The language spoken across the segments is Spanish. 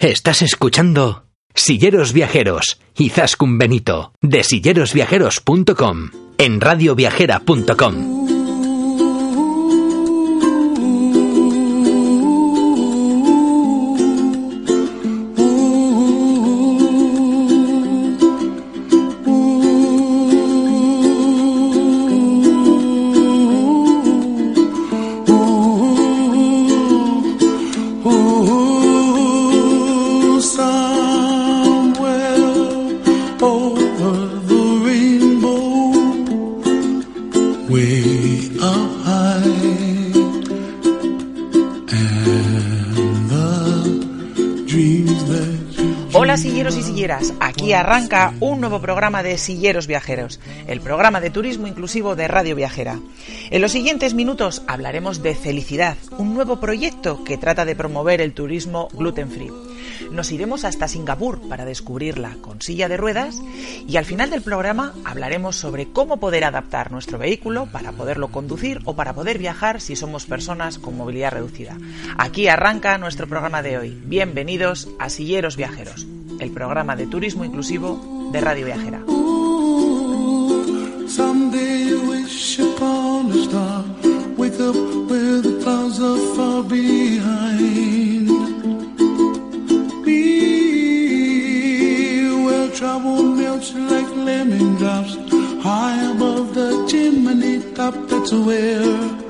Estás escuchando Silleros Viajeros, Izaskun Benito, de sillerosviajeros.com, en radioviajera.com. Hola silleros y silleras, aquí arranca un nuevo programa de Silleros Viajeros, el programa de turismo inclusivo de Radio Viajera. En los siguientes minutos hablaremos de Felicidad, un nuevo proyecto que trata de promover el turismo gluten free. Nos iremos hasta Singapur para descubrirla con silla de ruedas y al final del programa hablaremos sobre cómo poder adaptar nuestro vehículo para poderlo conducir o para poder viajar si somos personas con movilidad reducida. Aquí arranca nuestro programa de hoy. Bienvenidos a Silleros Viajeros, el programa de turismo inclusivo de Radio Viajera. Trouble melts like lemon drops high above the chimney top. That's where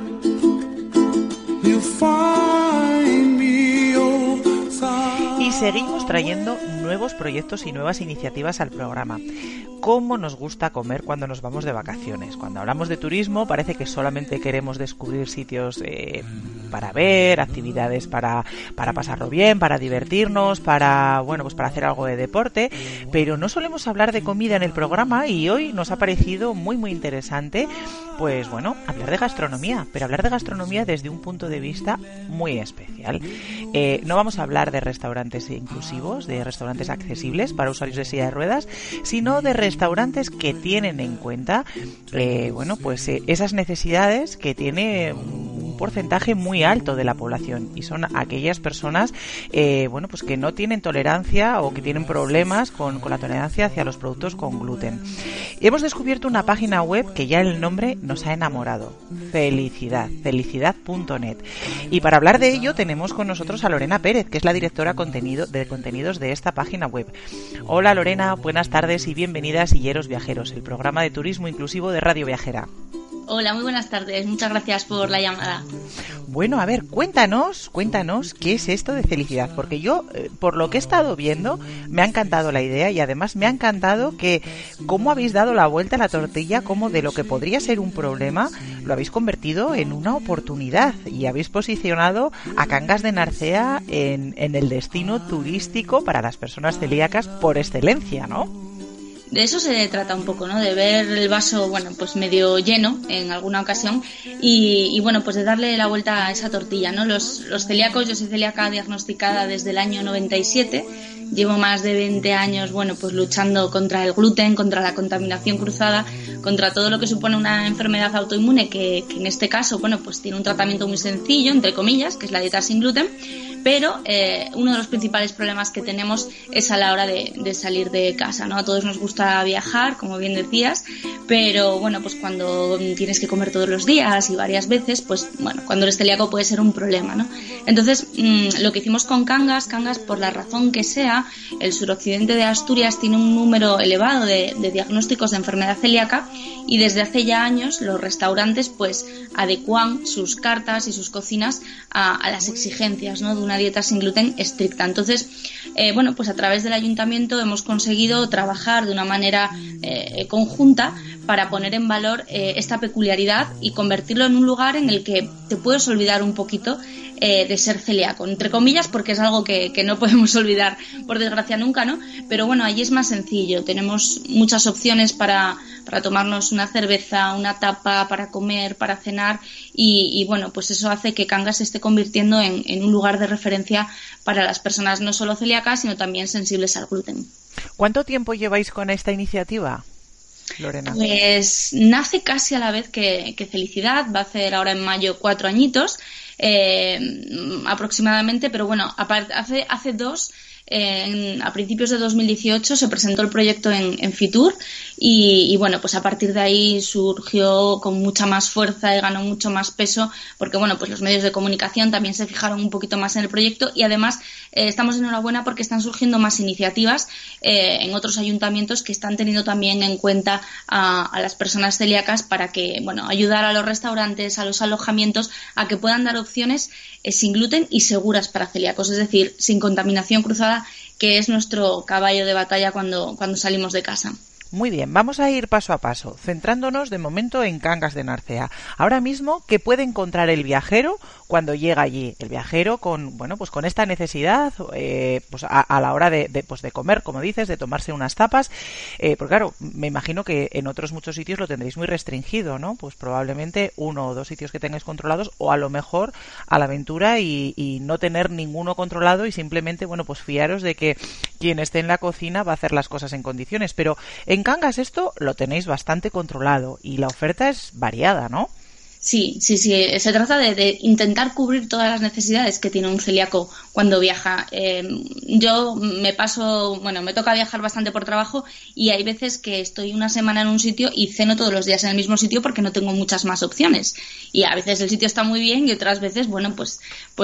you find me. Oh, y seguimos trayendo nuevos proyectos y nuevas iniciativas al programa. ¿Cómo nos gusta comer cuando nos vamos de vacaciones? Cuando hablamos de turismo parece que solamente queremos descubrir sitios para ver, actividades para pasarlo bien, para divertirnos, para hacer algo de deporte, pero no solemos hablar de comida en el programa y hoy nos ha parecido muy interesante, hablar de gastronomía, pero hablar de gastronomía desde un punto de vista muy especial. No vamos a hablar de restaurantes inclusivos, de restaurantes accesibles para usuarios de silla de ruedas, sino de restaurantes que tienen en cuenta esas necesidades que tiene un porcentaje muy alto de la población y son aquellas personas que no tienen tolerancia o que tienen problemas con la tolerancia hacia los productos con gluten. Hemos descubierto una página web que ya el nombre nos ha enamorado, felicidad.net, y para hablar de ello tenemos con nosotros a Lorena Pérez, que es la directora de contenidos de esta página web. Hola Lorena, buenas tardes y bienvenida a Silleros Viajeros, el programa de turismo inclusivo de Radio Viajera. Hola, muy buenas tardes. Muchas gracias por la llamada. Bueno, a ver, cuéntanos qué es esto de Felicidad, porque yo, por lo que he estado viendo, me ha encantado la idea y además me ha encantado que cómo habéis dado la vuelta a la tortilla, cómo de lo que podría ser un problema lo habéis convertido en una oportunidad y habéis posicionado a Cangas de Narcea en el destino turístico para las personas celíacas por excelencia, ¿no? De eso se trata un poco, ¿no? De ver el vaso, medio lleno en alguna ocasión y de darle la vuelta a esa tortilla, ¿no? Los celíacos, yo soy celíaca diagnosticada desde el año 97, llevo más de 20 años, luchando contra el gluten, contra la contaminación cruzada, contra todo lo que supone una enfermedad autoinmune que en este caso, tiene un tratamiento muy sencillo, entre comillas, que es la dieta sin gluten, pero uno de los principales problemas que tenemos es a la hora de salir de casa, ¿no? A todos nos gusta viajar, como bien decías, pero cuando tienes que comer todos los días y varias veces, cuando eres celíaco puede ser un problema, ¿no? Entonces, lo que hicimos con Cangas, por la razón que sea, el suroccidente de Asturias tiene un número elevado de diagnósticos de enfermedad celíaca y desde hace ya años los restaurantes adecuan sus cartas y sus cocinas a las exigencias, ¿no? De una dieta sin gluten estricta. Entonces, a través del ayuntamiento hemos conseguido trabajar de una manera conjunta para poner en valor esta peculiaridad y convertirlo en un lugar en el que te puedes olvidar un poquito de ser celíaco, entre comillas, porque es algo que no podemos olvidar, por desgracia, nunca, ¿no? Pero allí es más sencillo, tenemos muchas opciones para tomarnos una cerveza, una tapa, para comer, para cenar y eso hace que Cangas se esté convirtiendo en un lugar de referencia para las personas no solo celíacas, sino también sensibles al gluten. ¿Cuánto tiempo lleváis con esta iniciativa, Lorena? Pues nace casi a la vez que Felicidad, va a hacer ahora en mayo 4 añitos aproximadamente, pero hace 2 a principios de 2018 se presentó el proyecto en Fitur y bueno, pues a partir de ahí surgió con mucha más fuerza y ganó mucho más peso porque bueno, pues los medios de comunicación también se fijaron un poquito más en el proyecto y además estamos enhorabuena porque están surgiendo más iniciativas en otros ayuntamientos que están teniendo también en cuenta a las personas celíacas para que, bueno, ayudar a los restaurantes, a los alojamientos a que puedan dar opciones sin gluten y seguras para celíacos, es decir, sin contaminación cruzada, que es nuestro caballo de batalla cuando salimos de casa. Muy bien, vamos a ir paso a paso, centrándonos de momento en Cangas de Narcea. Ahora mismo, ¿qué puede encontrar el viajero cuando llega allí? El viajero con, bueno, pues con esta necesidad, pues a la hora de comer, como dices, de tomarse unas tapas, porque claro, me imagino que en otros muchos sitios lo tendréis muy restringido, ¿no? Pues probablemente 1 o 2 sitios que tengáis controlados, o a lo mejor a la aventura y no tener ninguno controlado y simplemente, bueno, pues fiaros de que quien esté en la cocina va a hacer las cosas en condiciones, pero en Cangas esto lo tenéis bastante controlado y la oferta es variada, ¿no? Sí, se trata de intentar cubrir todas las necesidades que tiene un celíaco cuando viaja. Yo me toca viajar bastante por trabajo y hay veces que estoy una semana en un sitio y ceno todos los días en el mismo sitio porque no tengo muchas más opciones. Y a veces el sitio está muy bien y otras veces, bueno, pues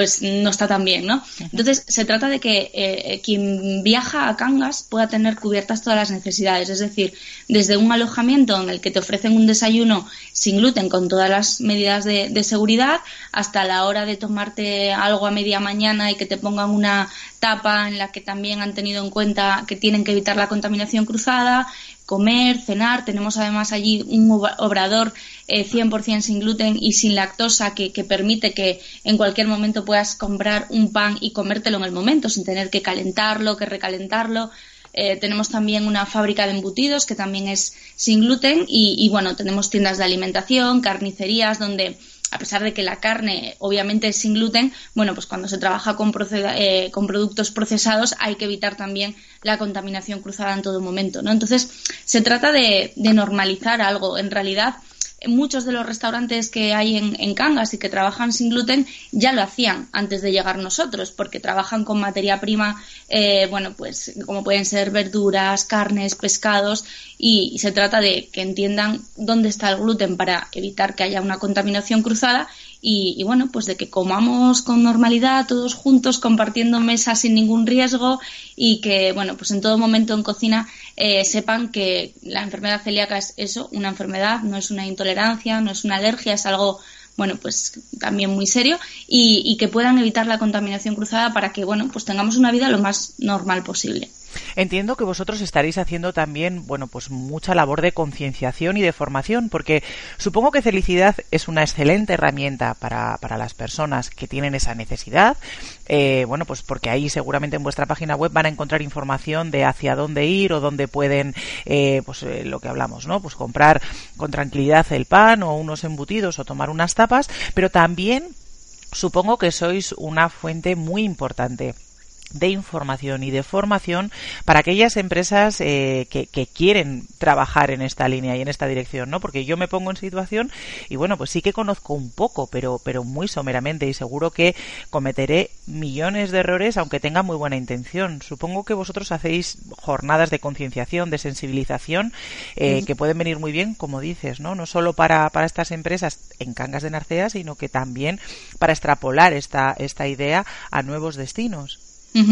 no está tan bien, ¿no? Entonces, se trata de que quien viaja a Cangas pueda tener cubiertas todas las necesidades. Es decir, desde un alojamiento en el que te ofrecen un desayuno sin gluten con todas las medidas de seguridad, hasta la hora de tomarte algo a media mañana y que te pongan una tapa en la que también han tenido en cuenta que tienen que evitar la contaminación cruzada, comer, cenar. Tenemos además allí un obrador 100% sin gluten y sin lactosa que permite que en cualquier momento puedas comprar un pan y comértelo en el momento sin tener que calentarlo, que recalentarlo. Tenemos también una fábrica de embutidos que también es sin gluten y bueno, tenemos tiendas de alimentación, carnicerías donde a pesar de que la carne obviamente es sin gluten, bueno, pues cuando se trabaja con productos procesados hay que evitar también la contaminación cruzada en todo momento, ¿no? Entonces se trata de normalizar algo. En realidad muchos de los restaurantes que hay en Cangas y que trabajan sin gluten ya lo hacían antes de llegar nosotros, porque trabajan con materia prima, bueno, pues como pueden ser verduras, carnes, pescados, y se trata de que entiendan dónde está el gluten para evitar que haya una contaminación cruzada y bueno, pues de que comamos con normalidad todos juntos, compartiendo mesas sin ningún riesgo y que, bueno, pues en todo momento en cocina sepan que la enfermedad celíaca es eso, una enfermedad, no es una intolerancia, no es una alergia, es algo, bueno, pues también muy serio y que puedan evitar la contaminación cruzada para que, bueno, pues tengamos una vida lo más normal posible. Entiendo que vosotros estaréis haciendo también, bueno, pues mucha labor de concienciación y de formación, porque supongo que Felicidad es una excelente herramienta para las personas que tienen esa necesidad. Bueno, pues porque ahí seguramente en vuestra página web van a encontrar información de hacia dónde ir o dónde pueden, lo que hablamos, ¿no? Pues comprar con tranquilidad el pan o unos embutidos o tomar unas tapas, pero también supongo que sois una fuente muy importante de información y de formación para aquellas empresas que quieren trabajar en esta línea y en esta dirección, ¿no? Porque yo me pongo en situación y bueno, pues sí que conozco un poco, pero muy someramente y seguro que cometeré millones de errores aunque tenga muy buena intención. Supongo que vosotros hacéis jornadas de concienciación, de sensibilización que pueden venir muy bien, como dices, ¿no? No solo para estas empresas en Cangas de Narcea, sino que también para extrapolar esta idea a nuevos destinos.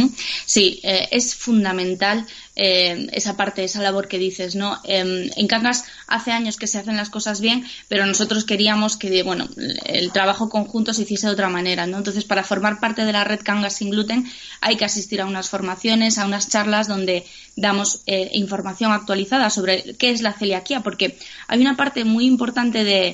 Sí, es fundamental esa parte, esa labor que dices, ¿no? En Cangas hace años que se hacen las cosas bien, pero nosotros queríamos que, bueno, el trabajo conjunto se hiciese de otra manera, ¿no? Entonces, para formar parte de la red Cangas sin gluten hay que asistir a unas formaciones, a unas charlas donde damos información actualizada sobre qué es la celiaquía, porque hay una parte muy importante de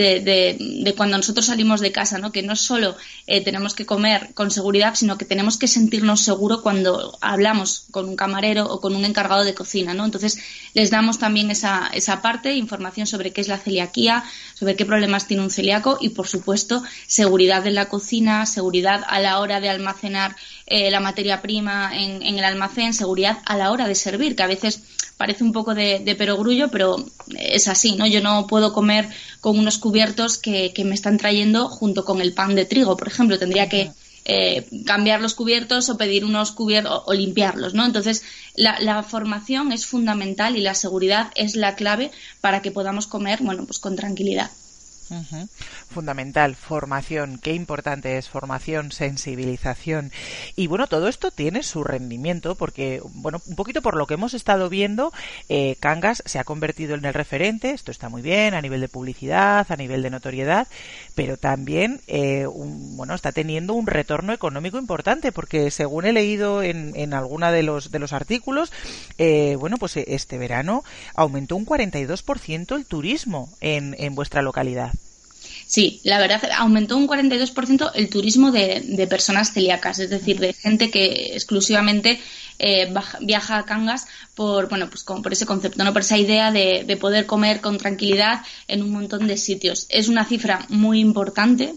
cuando nosotros salimos de casa, ¿no? Que no solo tenemos que comer con seguridad, sino que tenemos que sentirnos seguros cuando hablamos con un camarero o con un encargado de cocina, ¿no? Entonces les damos también esa parte, información sobre qué es la celiaquía, sobre qué problemas tiene un celíaco y, por supuesto, seguridad en la cocina, seguridad a la hora de almacenar la materia prima en el almacén, seguridad a la hora de servir, que a veces parece un poco de perogrullo, pero es así, ¿no? Yo no puedo comer con unos cubiertos que me están trayendo junto con el pan de trigo, por ejemplo. Tendría que cambiar los cubiertos o pedir unos cubiertos o limpiarlos, ¿no? Entonces, la formación es fundamental y la seguridad es la clave para que podamos comer, bueno, pues con tranquilidad. Uh-huh. Fundamental, formación, qué importante es formación, sensibilización. Y bueno, todo esto tiene su rendimiento porque, bueno, un poquito por lo que hemos estado viendo, Cangas se ha convertido en el referente, esto está muy bien, a nivel de publicidad, a nivel de notoriedad, pero también, está teniendo un retorno económico importante porque según he leído en alguna de los artículos, pues este verano aumentó un 42% el turismo en vuestra localidad. Sí, la verdad, aumentó un 42% el turismo de personas celíacas, es decir, de gente que exclusivamente viaja a Cangas por ese concepto, ¿no? Por esa idea de poder comer con tranquilidad en un montón de sitios. Es una cifra muy importante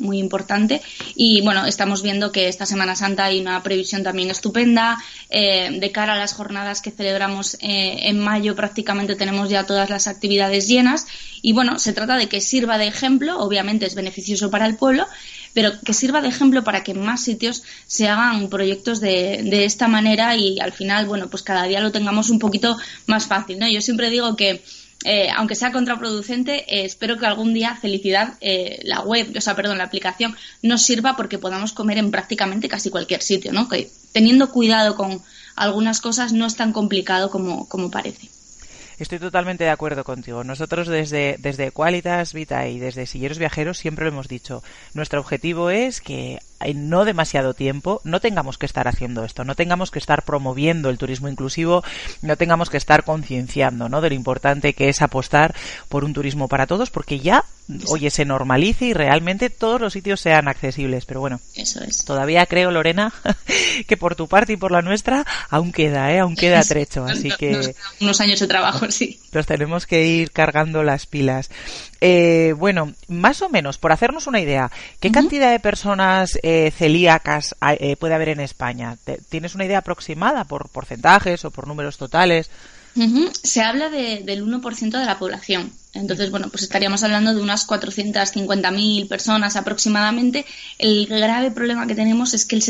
y bueno, estamos viendo que esta Semana Santa hay una previsión también estupenda. De cara a las jornadas que celebramos en mayo prácticamente tenemos ya todas las actividades llenas y bueno, se trata de que sirva de ejemplo, obviamente es beneficioso para el pueblo, pero que sirva de ejemplo para que en más sitios se hagan proyectos de esta manera y al final, bueno, pues cada día lo tengamos un poquito más fácil, ¿no? Yo siempre digo que aunque sea contraproducente, espero que algún día Felicidad, la aplicación, nos sirva porque podamos comer en prácticamente casi cualquier sitio, ¿no? Que teniendo cuidado con algunas cosas no es tan complicado como parece. Estoy totalmente de acuerdo contigo. Nosotros desde Qualitas Vitae y desde Silleros Viajeros siempre lo hemos dicho. Nuestro objetivo es que en no demasiado tiempo no tengamos que estar haciendo esto, no tengamos que estar promoviendo el turismo inclusivo, no tengamos que estar concienciando, ¿no?, de lo importante que es apostar por un turismo para todos, porque ya, oye, se normalice y realmente todos los sitios sean accesibles. Pero bueno, eso es. Todavía creo, Lorena, que por tu parte y por la nuestra aún queda trecho, así que unos años de trabajo, sí. Nos tenemos que ir cargando las pilas. Más o menos, por hacernos una idea, ¿qué cantidad de personas celíacas puede haber en España? ¿Tienes una idea aproximada por porcentajes o por números totales? Se habla del 1% de la población. Entonces, bueno, pues estaríamos hablando de unas 450.000 personas aproximadamente. El grave problema que tenemos es que el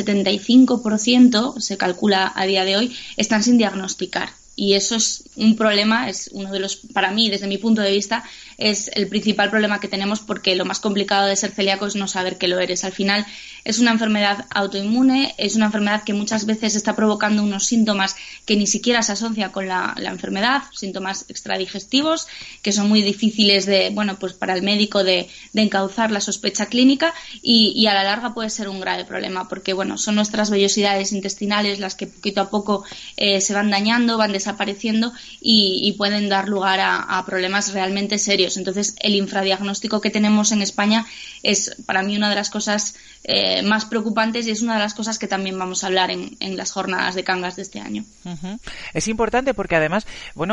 75%, se calcula a día de hoy, están sin diagnosticar. Y eso es un problema, es uno de los, para mí, desde mi punto de vista, es el principal problema que tenemos porque lo más complicado de ser celíaco es no saber que lo eres. Al final es una enfermedad autoinmune, es una enfermedad que muchas veces está provocando unos síntomas que ni siquiera se asocian con la enfermedad, síntomas extradigestivos que son muy difíciles para el médico de encauzar la sospecha clínica y a la larga puede ser un grave problema porque, son nuestras vellosidades intestinales las que poquito a poco se van dañando, van desapareciendo y pueden dar lugar a problemas realmente serios. Entonces, el infradiagnóstico que tenemos en España es para mí una de las cosas más preocupantes y es una de las cosas que también vamos a hablar en las jornadas de Cangas de este año. Uh-huh. Es importante porque además,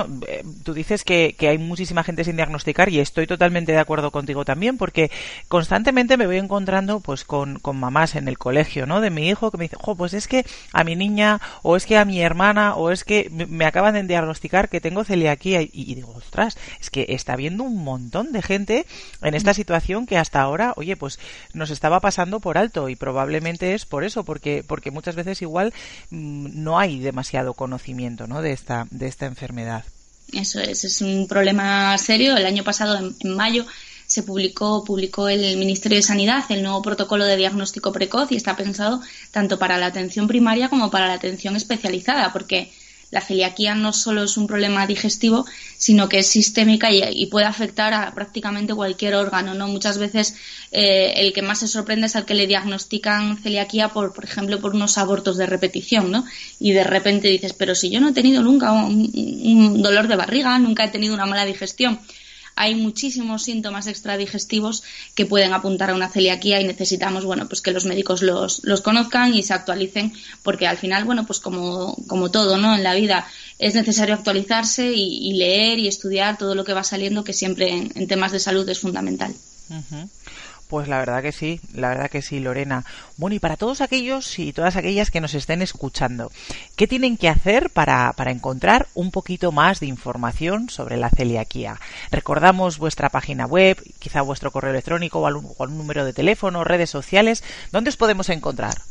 tú dices que hay muchísima gente sin diagnosticar y estoy totalmente de acuerdo contigo también porque constantemente me voy encontrando pues con mamás en el colegio, ¿no?, de mi hijo que me dicen, pues es que a mi niña o es que a mi hermana o es que me acaban de diagnosticar que tengo celiaquía y digo, ostras, es que está habiendo un montón de gente en esta situación que hasta ahora, pues nos estaba pasando por alto y probablemente es por eso, porque muchas veces igual no hay demasiado conocimiento, ¿no?, de esta enfermedad. Eso es un problema serio. El año pasado, en mayo, se publicó el Ministerio de Sanidad el nuevo protocolo de diagnóstico precoz y está pensado tanto para la atención primaria como para la atención especializada, porque la celiaquía no solo es un problema digestivo, sino que es sistémica y puede afectar a prácticamente cualquier órgano, ¿no? Muchas veces el que más se sorprende es al que le diagnostican celiaquía por ejemplo, por unos abortos de repetición, ¿no? Y de repente dices, pero si yo no he tenido nunca un dolor de barriga, nunca he tenido una mala digestión. Hay muchísimos síntomas extradigestivos que pueden apuntar a una celiaquía y necesitamos, que los médicos los conozcan y se actualicen porque al final, pues como todo, ¿no?, en la vida es necesario actualizarse y leer y estudiar todo lo que va saliendo, que siempre en temas de salud es fundamental. Uh-huh. Pues la verdad que sí, Lorena. Bueno, y para todos aquellos y todas aquellas que nos estén escuchando, ¿qué tienen que hacer para encontrar un poquito más de información sobre la celiaquía? Recordamos vuestra página web, quizá vuestro correo electrónico o algún número de teléfono, redes sociales. ¿Dónde os podemos encontrar?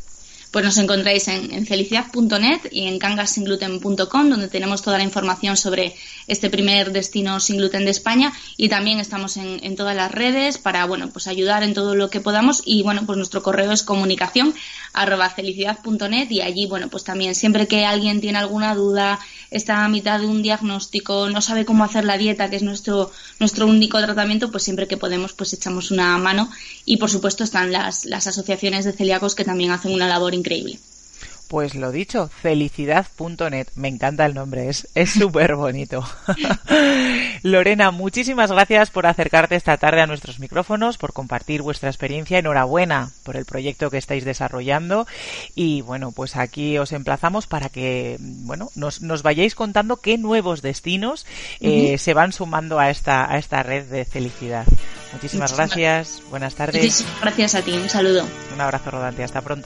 pues nos encontráis en felicidad.net y en cangassingluten.com, donde tenemos toda la información sobre este primer destino sin gluten de España, y también estamos en todas las redes para, bueno, pues ayudar en todo lo que podamos. Y bueno, pues nuestro correo es comunicación@felicidad.net, y allí, bueno, pues también siempre que alguien tiene alguna duda, está a mitad de un diagnóstico, no sabe cómo hacer la dieta, que es nuestro único tratamiento, pues siempre que podemos pues echamos una mano. Y por supuesto están las asociaciones de celíacos, que también hacen una labor increíble. Pues lo dicho, felicidad.net. Me encanta el nombre, es súper bonito. Lorena, muchísimas gracias por acercarte esta tarde a nuestros micrófonos, por compartir vuestra experiencia. Enhorabuena por el proyecto que estáis desarrollando. Y bueno, pues aquí os emplazamos para que, bueno, nos vayáis contando qué nuevos destinos se van sumando a esta red de felicidad. Muchísimas gracias. Buenas tardes. Muchísimas gracias a ti. Un saludo. Un abrazo rodante. Hasta pronto.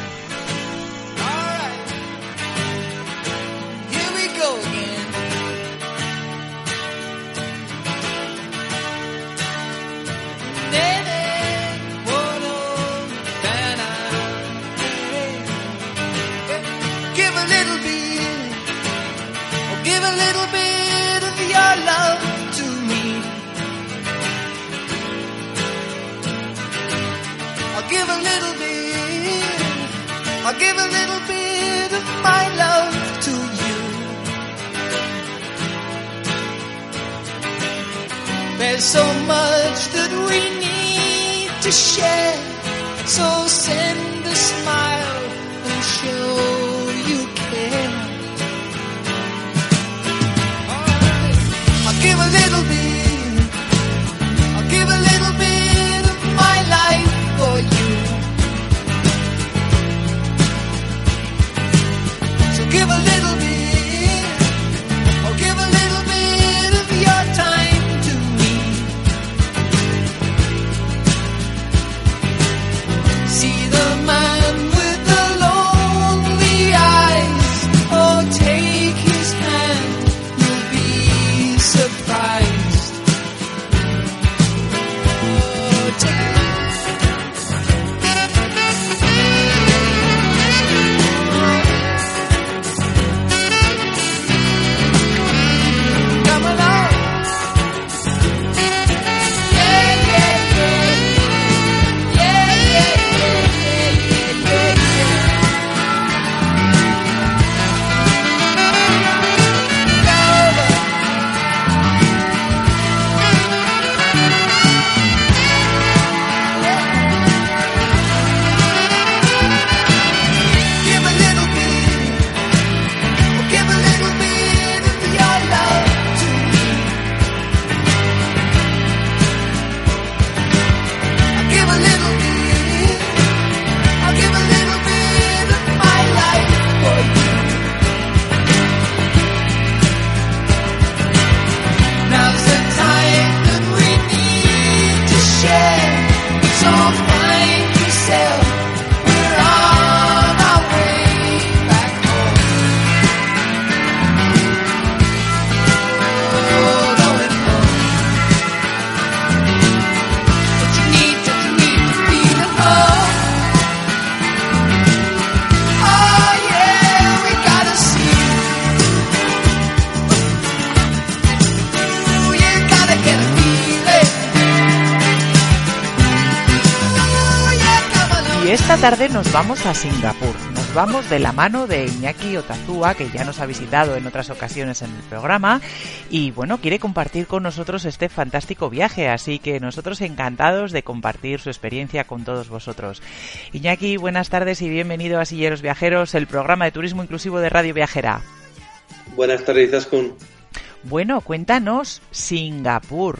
I'll give a little bit of my love to you. There's so much that we need to share, so send a smile and show you care. I'll give a little bit, I'll give a little bit of my life for you. Give a little bit, or give a little bit of your time to me. See the man with the lonely eyes, oh take his hand, you'll be surprised. Oh, take Esta tarde nos vamos a Singapur, nos vamos de la mano de Iñaki Otazúa, que ya nos ha visitado en otras ocasiones en el programa y bueno, quiere compartir con nosotros este fantástico viaje, así que nosotros encantados de compartir su experiencia con todos vosotros. Iñaki, buenas tardes y bienvenido a Silleros Viajeros, el programa de turismo inclusivo de Radio Viajera. Buenas tardes, Izaskun. Bueno, cuéntanos Singapur.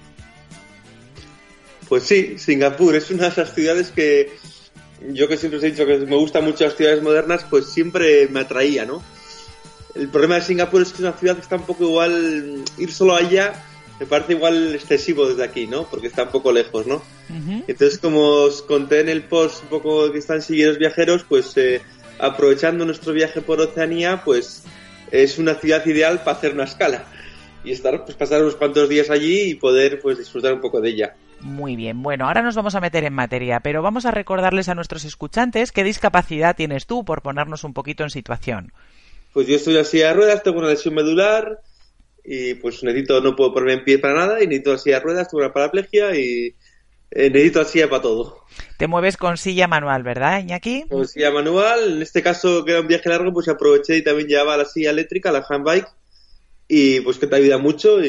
Pues sí, Singapur es una de esas ciudades que yo, que siempre os he dicho que me gustan mucho las ciudades modernas, pues siempre me atraía, ¿no? El problema de Singapur es que es una ciudad que está un poco igual, ir solo allá me parece igual excesivo desde aquí, ¿no? Porque está un poco lejos, ¿no? Uh-huh. Entonces, como os conté en el post un poco que están Silleros Viajeros, pues aprovechando nuestro viaje por Oceanía, pues es una ciudad ideal para hacer una escala y estar, pues pasar unos cuantos días allí y poder pues disfrutar un poco de ella. Muy bien, bueno, ahora nos vamos a meter en materia, pero vamos a recordarles a nuestros escuchantes qué discapacidad tienes tú, por ponernos un poquito en situación. Pues yo estoy en silla de ruedas, tengo una lesión medular y pues no puedo ponerme en pie para nada y necesito la silla de ruedas, tengo una paraplegia y necesito la silla para todo. Te mueves con silla manual, ¿verdad, Iñaki? Con silla manual, en este caso que era un viaje largo, pues aproveché y también llevaba la silla eléctrica, la handbike, y pues que te ayuda mucho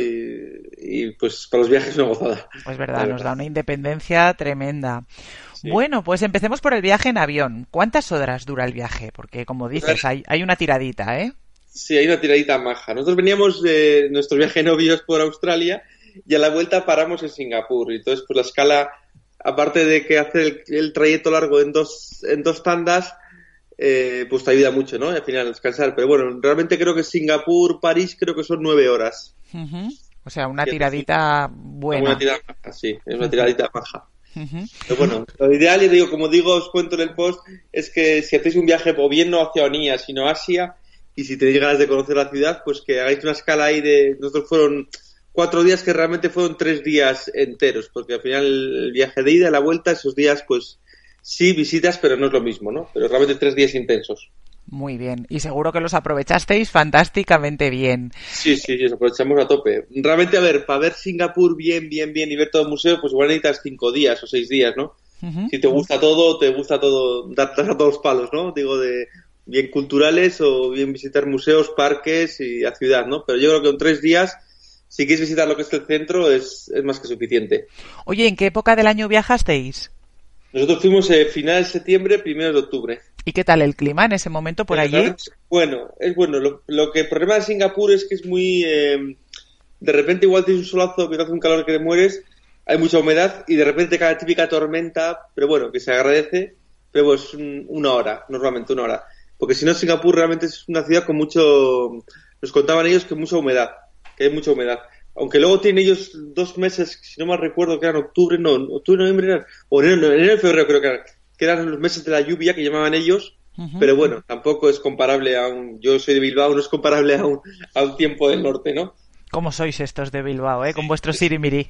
y pues para los viajes es una gozada. Pues verdad, nos da una independencia tremenda. Sí. Bueno, pues empecemos por el viaje en avión. ¿Cuántas horas dura el viaje? Porque como dices, hay una tiradita, ¿eh? Sí, hay una tiradita maja. Nosotros veníamos de nuestro viaje de novios por Australia y a la vuelta paramos en Singapur. Y entonces, pues la escala, aparte de que hace el trayecto largo en dos tandas, pues te ayuda mucho, ¿no? Y al final descansar. Pero bueno, realmente creo que Singapur, París, creo que son 9 horas. Uh-huh. O sea, una tiradita buena. Una tirada maja, sí, es una tiradita maja. Uh-huh. Pero bueno, lo ideal, y como digo, os cuento en el post, es que si hacéis un viaje o bien no hacia Oceanía, sino Asia, y si tenéis ganas de conocer la ciudad, pues que hagáis una escala ahí de... Nosotros fueron 4 días que realmente fueron 3 días enteros, porque al final el viaje de ida y la vuelta, esos días, pues sí, visitas, pero no es lo mismo, ¿no? Pero realmente 3 días intensos. Muy bien, y seguro que los aprovechasteis fantásticamente bien. Sí, los aprovechamos a tope. Realmente, a ver, para ver Singapur bien y ver todo el museo, pues igual necesitas 5 días o 6 días, ¿no? Uh-huh. Si te gusta todo, dar a todos los palos, ¿no? Digo, de bien culturales o bien visitar museos, parques y la ciudad, ¿no? Pero yo creo que en 3 días, si quieres visitar lo que es el centro, es más que suficiente. Oye, ¿en qué época del año viajasteis? Nosotros fuimos final de septiembre, 1 de octubre. ¿Y qué tal el clima en ese momento por allí? Bueno, es bueno. Lo que el problema de Singapur es que es muy... de repente igual tienes un solazo que te hace un calor que te mueres, hay mucha humedad y de repente cae la típica tormenta, pero bueno, que se agradece, pero pues normalmente una hora. Porque si no, Singapur realmente es una ciudad con mucho... Nos contaban ellos que hay mucha humedad. Aunque luego tienen ellos 2 meses, si no mal recuerdo, que eran octubre, noviembre eran, o enero, febrero creo que eran los meses de la lluvia que llamaban ellos, uh-huh. Pero bueno, tampoco es comparable yo soy de Bilbao, no es comparable a un tiempo del norte, ¿no? ¿Cómo sois estos de Bilbao, con vuestro sirimiri?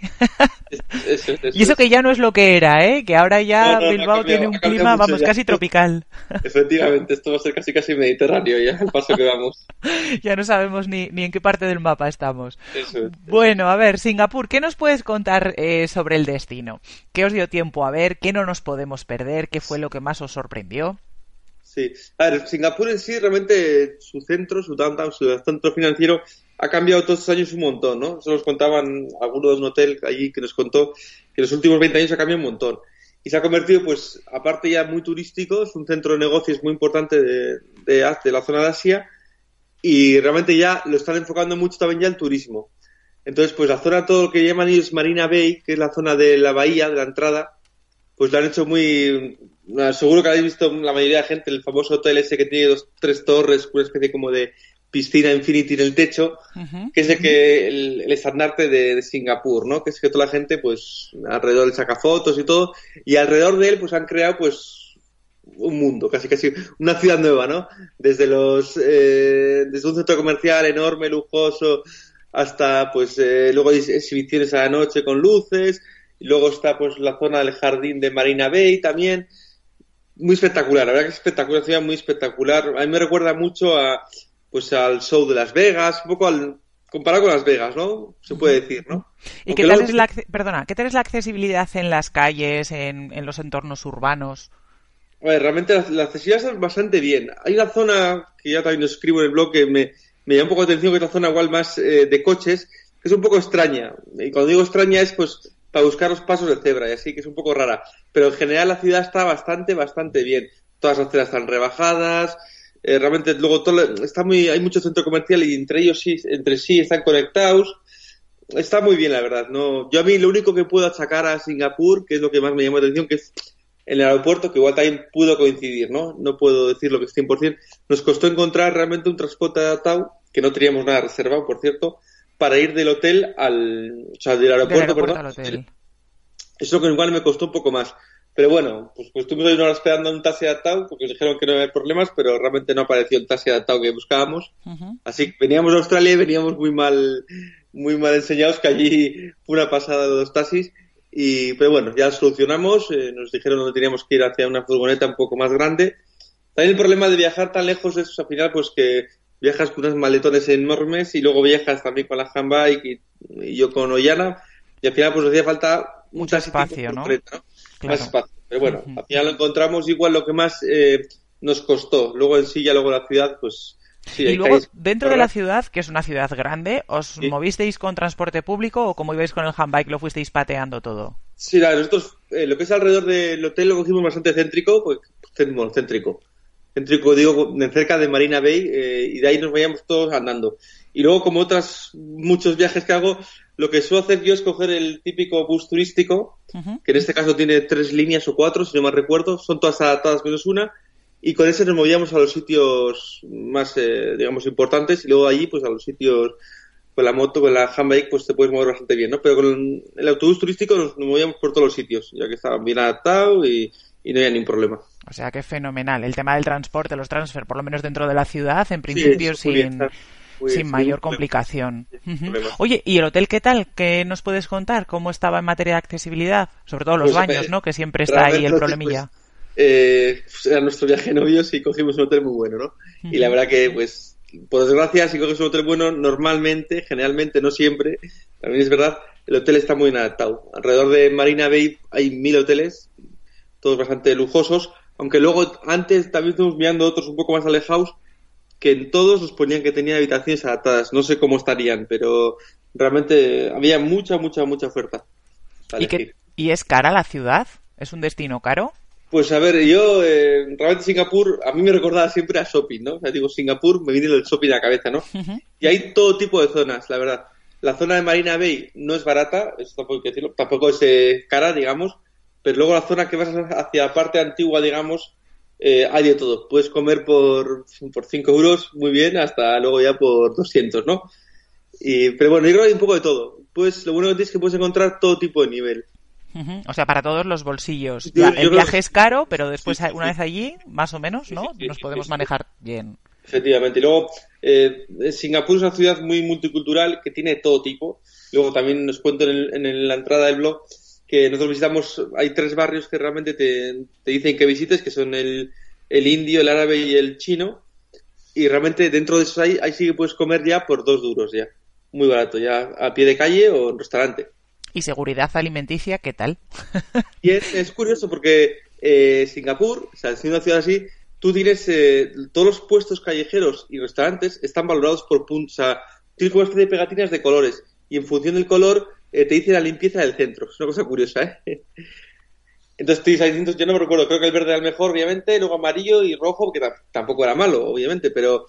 Eso, y eso que ya no es lo que era, que ahora ya Bilbao tiene un clima, vamos, ya. Casi tropical. Efectivamente, esto va a ser casi mediterráneo ya, al paso que vamos. Ya no sabemos ni en qué parte del mapa estamos. Eso es. Bueno, a ver, Singapur, ¿qué nos puedes contar sobre el destino? ¿Qué os dio tiempo a ver? ¿Qué no nos podemos perder? ¿Qué fue lo que más os sorprendió? Sí, a ver, Singapur en sí, realmente su downtown, su centro financiero ha cambiado todos estos años un montón, ¿no? Eso nos contaban algunos de un hotel allí que nos contó que en los últimos 20 años ha cambiado un montón. Y se ha convertido, pues, aparte ya muy turístico, es un centro de negocios muy importante de la zona de Asia y realmente ya lo están enfocando mucho también ya el turismo. Entonces, pues la zona, todo lo que llaman ellos Marina Bay, que es la zona de la bahía, de la entrada, pues lo han hecho muy... Seguro que habéis visto la mayoría de gente, el famoso hotel ese que tiene 3 torres, una especie como de piscina infinity en el techo, uh-huh. Que es el estandarte de Singapur, ¿no? Que es que toda la gente, pues, alrededor le saca fotos y todo, y alrededor de él, pues, han creado, pues, un mundo, casi una ciudad nueva, ¿no? Desde un centro comercial enorme, lujoso, hasta, pues, luego hay exhibiciones a la noche con luces, y luego está, pues, la zona del jardín de Marina Bay también. Muy espectacular, la verdad que es espectacular, una ciudad muy espectacular. A mí me recuerda mucho al show de Las Vegas, un poco comparado con Las Vegas, ¿no? Se puede decir, ¿no? ¿Y qué tal es la accesibilidad en las calles, en los entornos urbanos? A ver, realmente la accesibilidad es bastante bien. Hay una zona que ya también escribo en el blog que me llama un poco de atención, que es la zona igual más de coches, que es un poco extraña. Y cuando digo extraña es pues para buscar los pasos de cebra y así, que es un poco rara. Pero en general la ciudad está bastante bien. Todas las aceras están rebajadas. Realmente luego hay mucho centro comercial y entre sí están conectados. Está muy bien, la verdad. No, yo a mí lo único que puedo achacar a Singapur, que es lo que más me llamó la atención, que es en el aeropuerto, que igual también pudo coincidir, ¿no? No puedo decir lo que es 100%. Nos costó encontrar realmente un transporte adaptado, que no teníamos nada reservado, por cierto, para ir del hotel del aeropuerto, al hotel. Eso que igual me costó un poco más. Pero bueno, pues estuvimos ahí una hora esperando un taxi adaptado, porque nos dijeron que no había problemas, pero realmente no apareció el taxi adaptado que buscábamos. Uh-huh. Así que veníamos a Australia y veníamos muy mal enseñados, que allí fue una pasada de los taxis. Pero bueno, ya lo solucionamos, nos dijeron dónde teníamos que ir hacia una furgoneta un poco más grande. También el problema de viajar tan lejos es al final pues que viajas con unos maletones enormes y luego viajas también con la handbike y yo con Ollana y al final pues nos hacía falta mucho espacio, ¿no? Claro. Más espacio. Pero bueno, Uh-huh. al final lo encontramos igual lo que más nos costó. Luego en sí, ya luego la ciudad, pues sí. Y luego, dentro de la ciudad, que es una ciudad grande, ¿os movisteis con transporte público o como ibais con el handbike lo fuisteis pateando todo? Sí, nosotros lo que es alrededor del hotel lo cogimos bastante céntrico, pues céntrico digo, cerca de Marina Bay, y de ahí nos vayamos todos andando. Y luego, como muchos viajes que hago, lo que suelo hacer yo es coger el típico bus turístico, uh-huh, que en este caso tiene 3 líneas o 4, si no mal recuerdo, son todas adaptadas menos una, y con ese nos movíamos a los sitios más, digamos, importantes, y luego allí, pues a los sitios, con la moto, con la handbike, pues te puedes mover bastante bien, ¿no? Pero con el autobús turístico nos movíamos por todos los sitios, ya que estaba bien adaptado y no había ningún problema. O sea, que fenomenal. El tema del transporte, los transfer, por lo menos dentro de la ciudad, en principio sin mayor complicación. Uh-huh. Oye, ¿y el hotel qué tal? ¿Qué nos puedes contar? ¿Cómo estaba en materia de accesibilidad? Sobre todo los baños, ¿no? Que siempre está ahí el problemilla. Pues, era nuestro viaje de novios y cogimos un hotel muy bueno, ¿no? Uh-huh. Y la verdad que, pues, por desgracia, si coges un hotel bueno, normalmente, generalmente, no siempre, también es verdad, el hotel está muy inadaptado. Alrededor de Marina Bay hay 1000 hoteles, todos bastante lujosos, aunque luego antes también estuvimos mirando otros un poco más alejados, que en todos nos ponían que tenían habitaciones adaptadas. No sé cómo estarían, pero realmente había mucha oferta. ¿Y es cara la ciudad? ¿Es un destino caro? Pues a ver, yo realmente Singapur a mí me recordaba siempre a shopping, ¿no? O sea, digo, Singapur, me viene el shopping a la cabeza, ¿no? Uh-huh. Y hay todo tipo de zonas, la verdad. La zona de Marina Bay no es barata, eso tampoco hay que decirlo, tampoco es cara, digamos, pero luego la zona que vas hacia la parte antigua, digamos, hay de todo. Puedes comer por 5 euros, muy bien, hasta luego ya por 200, ¿no? Pero bueno, yo creo que hay un poco de todo. Pues lo bueno que tienes es que puedes encontrar todo tipo de nivel. Uh-huh. O sea, para todos los bolsillos. El viaje es caro, pero después una vez allí, más o menos, ¿no? Nos podemos manejar bien. Efectivamente. Y luego, Singapur es una ciudad muy multicultural que tiene todo tipo. Luego también nos cuento en la entrada del blog que nosotros visitamos, hay 3 barrios que realmente te dicen que visites, que son el indio, el árabe y el chino. Y realmente dentro de esos ahí sí que puedes comer ya por 2 duros ya. Muy barato, ya a pie de calle o en restaurante. ¿Y seguridad alimenticia qué tal? Y es curioso porque Singapur, o sea, siendo una ciudad así, tú tienes todos los puestos callejeros y restaurantes están valorados por puntos. O sea, tienes como una especie de pegatinas de colores y en función del color te dice la limpieza del centro. Es una cosa curiosa, ¿eh? Entonces tienes distintos, yo no me recuerdo, creo que el verde era el mejor, obviamente, luego amarillo y rojo, que tampoco era malo, obviamente, pero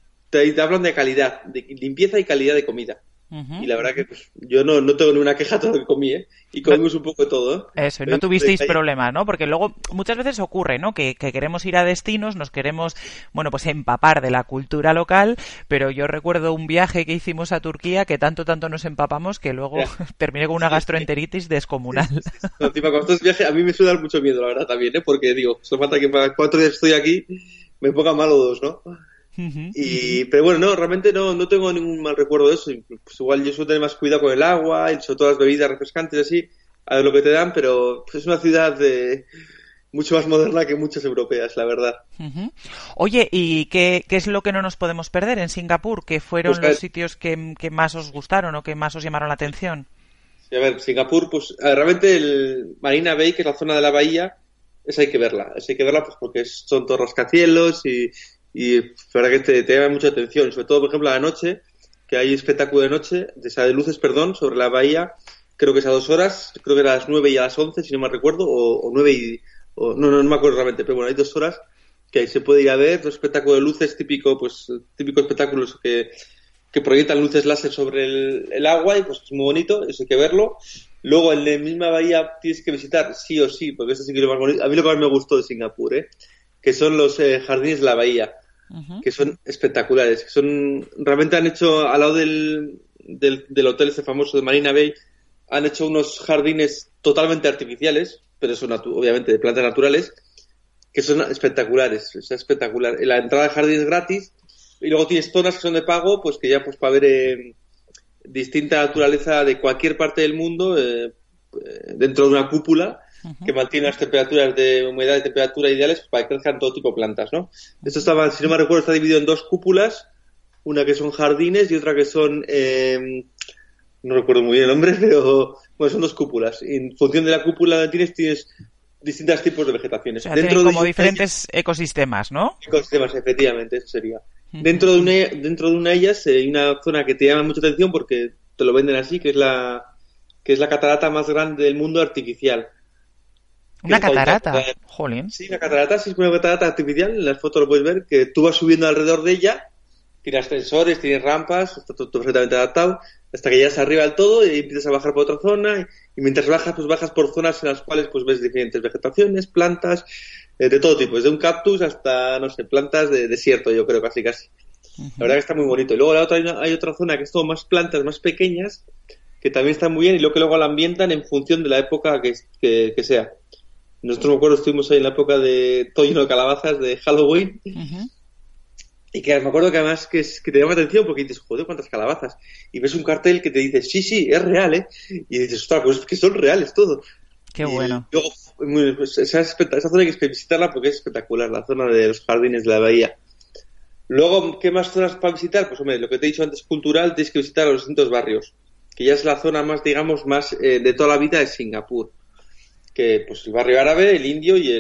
te hablan de calidad, de limpieza y calidad de comida. Uh-huh. Y la verdad que pues, yo no tengo ninguna queja todo lo que comí, ¿eh? Y comimos un poco de todo, ¿eh? Eso, y no tuvisteis problemas, ¿no? Porque luego muchas veces ocurre, ¿no? Que queremos ir a destinos, nos queremos, bueno, pues empapar de la cultura local, pero yo recuerdo un viaje que hicimos a Turquía que tanto nos empapamos que luego terminé con una gastroenteritis descomunal. No, tipo, con estos viajes a mí me suele dar mucho miedo, la verdad, también, ¿eh? Porque digo, solo falta que para 4 días estoy aquí me ponga mal o 2, ¿no? Uh-huh. Pero bueno, no, realmente no tengo ningún mal recuerdo de eso. Pues igual yo suelo tener más cuidado con el agua y sobre todo las bebidas refrescantes así, a ver lo que te dan, pero pues, es una ciudad mucho más moderna que muchas europeas, la verdad. Uh-huh. Oye, ¿y qué es lo que no nos podemos perder en Singapur? ¿Qué fueron los sitios que más os gustaron o que más os llamaron la atención? Sí, a ver, Singapur, pues realmente el Marina Bay, que es la zona de la bahía, esa hay que verla pues porque son todos rascacielos y la verdad que te llama mucha atención, sobre todo por ejemplo a la noche, que hay espectáculo de noche, de luces, sobre la bahía, creo que es a 2 horas, creo que era a las 9 y a las 11, si no me recuerdo, o 9 no me acuerdo realmente, pero bueno, hay 2 horas que ahí se puede ir a ver, un espectáculo de luces típico espectáculos que proyectan luces láser sobre el agua y pues es muy bonito, eso hay que verlo. Luego en la misma bahía tienes que visitar sí o sí, porque eso sí que es lo más bonito. A mí lo que más me gustó de Singapur, que son los jardines de la bahía. Uh-huh. Que son espectaculares, realmente han hecho al lado del hotel ese famoso de Marina Bay, han hecho unos jardines totalmente artificiales, pero son obviamente de plantas naturales, que son espectaculares, es espectacular. La entrada al jardín es gratis y luego tienes zonas que son de pago, pues que ya pues para ver distinta naturaleza de cualquier parte del mundo, dentro de una cúpula que mantiene las temperaturas de humedad y temperatura ideales para que crezcan todo tipo de plantas, ¿no? Esto estaba, si no me recuerdo, está dividido en 2 cúpulas, una que son jardines y otra que son, no recuerdo muy bien el nombre, pero bueno, son 2 cúpulas. Y en función de la cúpula que tienes distintos tipos de vegetaciones. O sea, dentro tienen de como diferentes ecosistemas, ¿no? Ecosistemas, efectivamente, eso sería. Dentro de una de ellas hay una zona que te llama mucha atención porque te lo venden así, que es la catarata más grande del mundo artificial. ¿Una catarata? Jolín. Sí, la catarata sí es una catarata artificial, en las fotos lo puedes ver, que tú vas subiendo alrededor de ella, tiene ascensores, tiene rampas, está todo perfectamente adaptado, hasta que llegas arriba del todo y empiezas a bajar por otra zona, y mientras bajas, pues bajas por zonas en las cuales pues ves diferentes vegetaciones, plantas, de todo tipo, desde un cactus hasta, no sé, plantas de desierto, yo creo, casi. La verdad que está muy bonito. Y luego la otra hay otra zona que es todo más plantas, más pequeñas, que también están muy bien, y luego la ambientan en función de la época que sea. Nosotros, me acuerdo, estuvimos ahí en la época de todo lleno de calabazas, de Halloween, y que me acuerdo que además que te llama atención porque dices, joder, cuántas calabazas, y ves un cartel que te dice, sí, es real, y dices, ostras, pues es que son reales todo. Qué bueno. Y luego, pues, esa zona hay que visitarla porque es espectacular, la zona de los jardines de la bahía. Luego, ¿qué más zonas para visitar? Pues hombre, lo que te he dicho antes, cultural, tienes que visitar los distintos barrios, que ya es la zona más, digamos, más de toda la vida de Singapur, que pues el barrio árabe, el indio y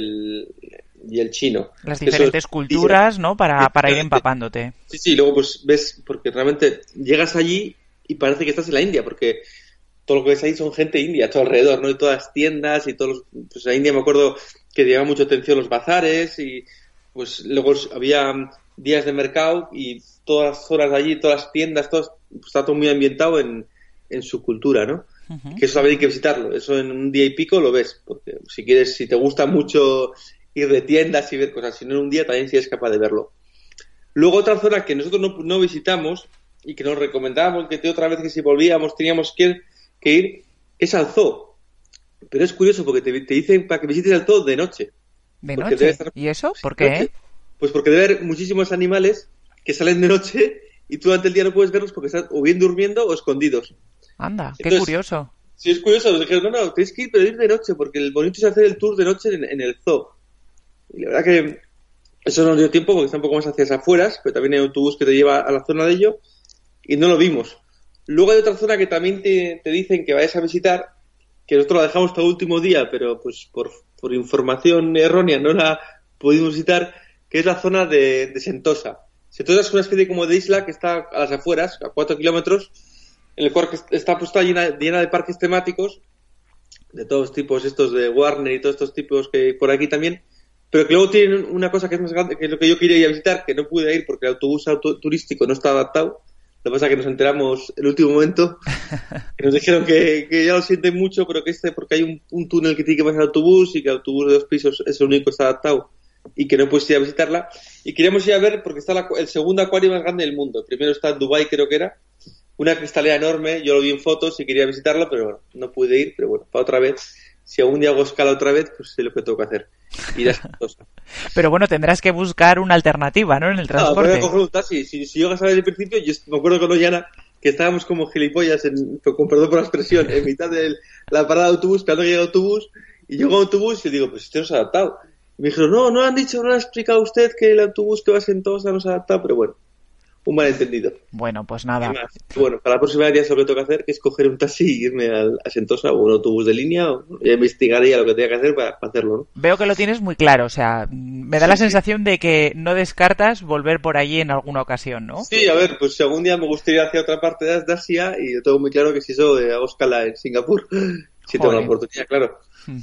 el chino. Las diferentes culturas, ¿no? Para ir empapándote. Sí, luego pues ves, porque realmente llegas allí y parece que estás en la India, porque todo lo que ves ahí son gente india, todo alrededor, ¿no? Y todas las tiendas y todos pues en la India me acuerdo que llamaba mucha atención los bazares y pues luego había días de mercado y todas las zonas de allí, todas las tiendas, todo está todo muy ambientado en su cultura, ¿no? Que eso también hay que visitarlo, eso en un día y pico lo ves, porque si te gusta mucho ir de tiendas y ver cosas, si no en un día también si eres capaz de verlo. Luego otra zona que nosotros no visitamos y que nos recomendábamos que otra vez que si volvíamos teníamos que ir, es al zoo. Pero es curioso porque te dicen para que visites el zoo de noche. ¿De noche? ¿Y eso? ¿Por qué? Noche. Pues porque debe haber muchísimos animales que salen de noche y tú durante el día no puedes verlos porque están o bien durmiendo o escondidos. Anda, qué Entonces, curioso. Sí, es curioso. Nos dijeron, no, tienes que ir, pero ir de noche, porque el bonito es hacer el tour de noche en el zoo. Y la verdad que eso nos dio tiempo, porque está un poco más hacia las afueras, pero también hay un autobús que te lleva a la zona de ello, y no lo vimos. Luego hay otra zona que también te dicen que vayas a visitar, que nosotros la dejamos hasta el último día, pero pues por información errónea no la pudimos visitar, que es la zona de Sentosa. Sentosa es una especie como de isla que está a las afueras, a 4 kilómetros, en el cual está pues, llena de parques temáticos de todos tipos, estos de Warner y todos estos tipos que hay por aquí también, pero que luego tienen una cosa que es más grande, que es lo que yo quería ir a visitar, que no pude ir porque el autobús turístico no está adaptado. Lo que pasa es que nos enteramos en el último momento, que nos dijeron que ya lo sienten mucho, pero que porque hay un túnel que tiene que pasar el autobús y que el autobús de 2 pisos es el único que está adaptado y que no puedes ir a visitarla. Y queríamos ir a ver porque está el segundo acuario más grande del mundo. El primero está en Dubái, creo que era. Una cristalera enorme, yo lo vi en fotos y quería visitarlo, pero bueno, no pude ir, pero bueno, para otra vez. Si algún día hago escala otra vez, pues sé lo que tengo que hacer. Ir a Sentosa. Pero bueno, tendrás que buscar una alternativa, ¿no? En el transporte. Voy a coger un taxi. Si yo a saber desde el principio, yo me acuerdo con Ollana que estábamos como gilipollas, con perdón por la expresión, en mitad de la parada de autobús, esperando que llegue el autobús, y llegó el autobús y le digo, pues usted no se ha adaptado. Y me dijeron, no le ha explicado usted que el autobús que va a Sentosa no se ha adaptado, pero bueno. Un malentendido. Bueno, pues nada. Bueno, para la próxima día lo que tengo que hacer, que es coger un taxi y irme a Sentosa o un autobús de línea, o ya investigaría lo que tenga que hacer para hacerlo, ¿no? Veo que lo tienes muy claro, o sea, me da la sensación de que no descartas volver por allí en alguna ocasión, ¿no? Sí, a ver, pues si algún día me gustaría ir hacia otra parte de Asia, y yo tengo muy claro que si eso hago escala en Singapur, si tengo la oportunidad, claro.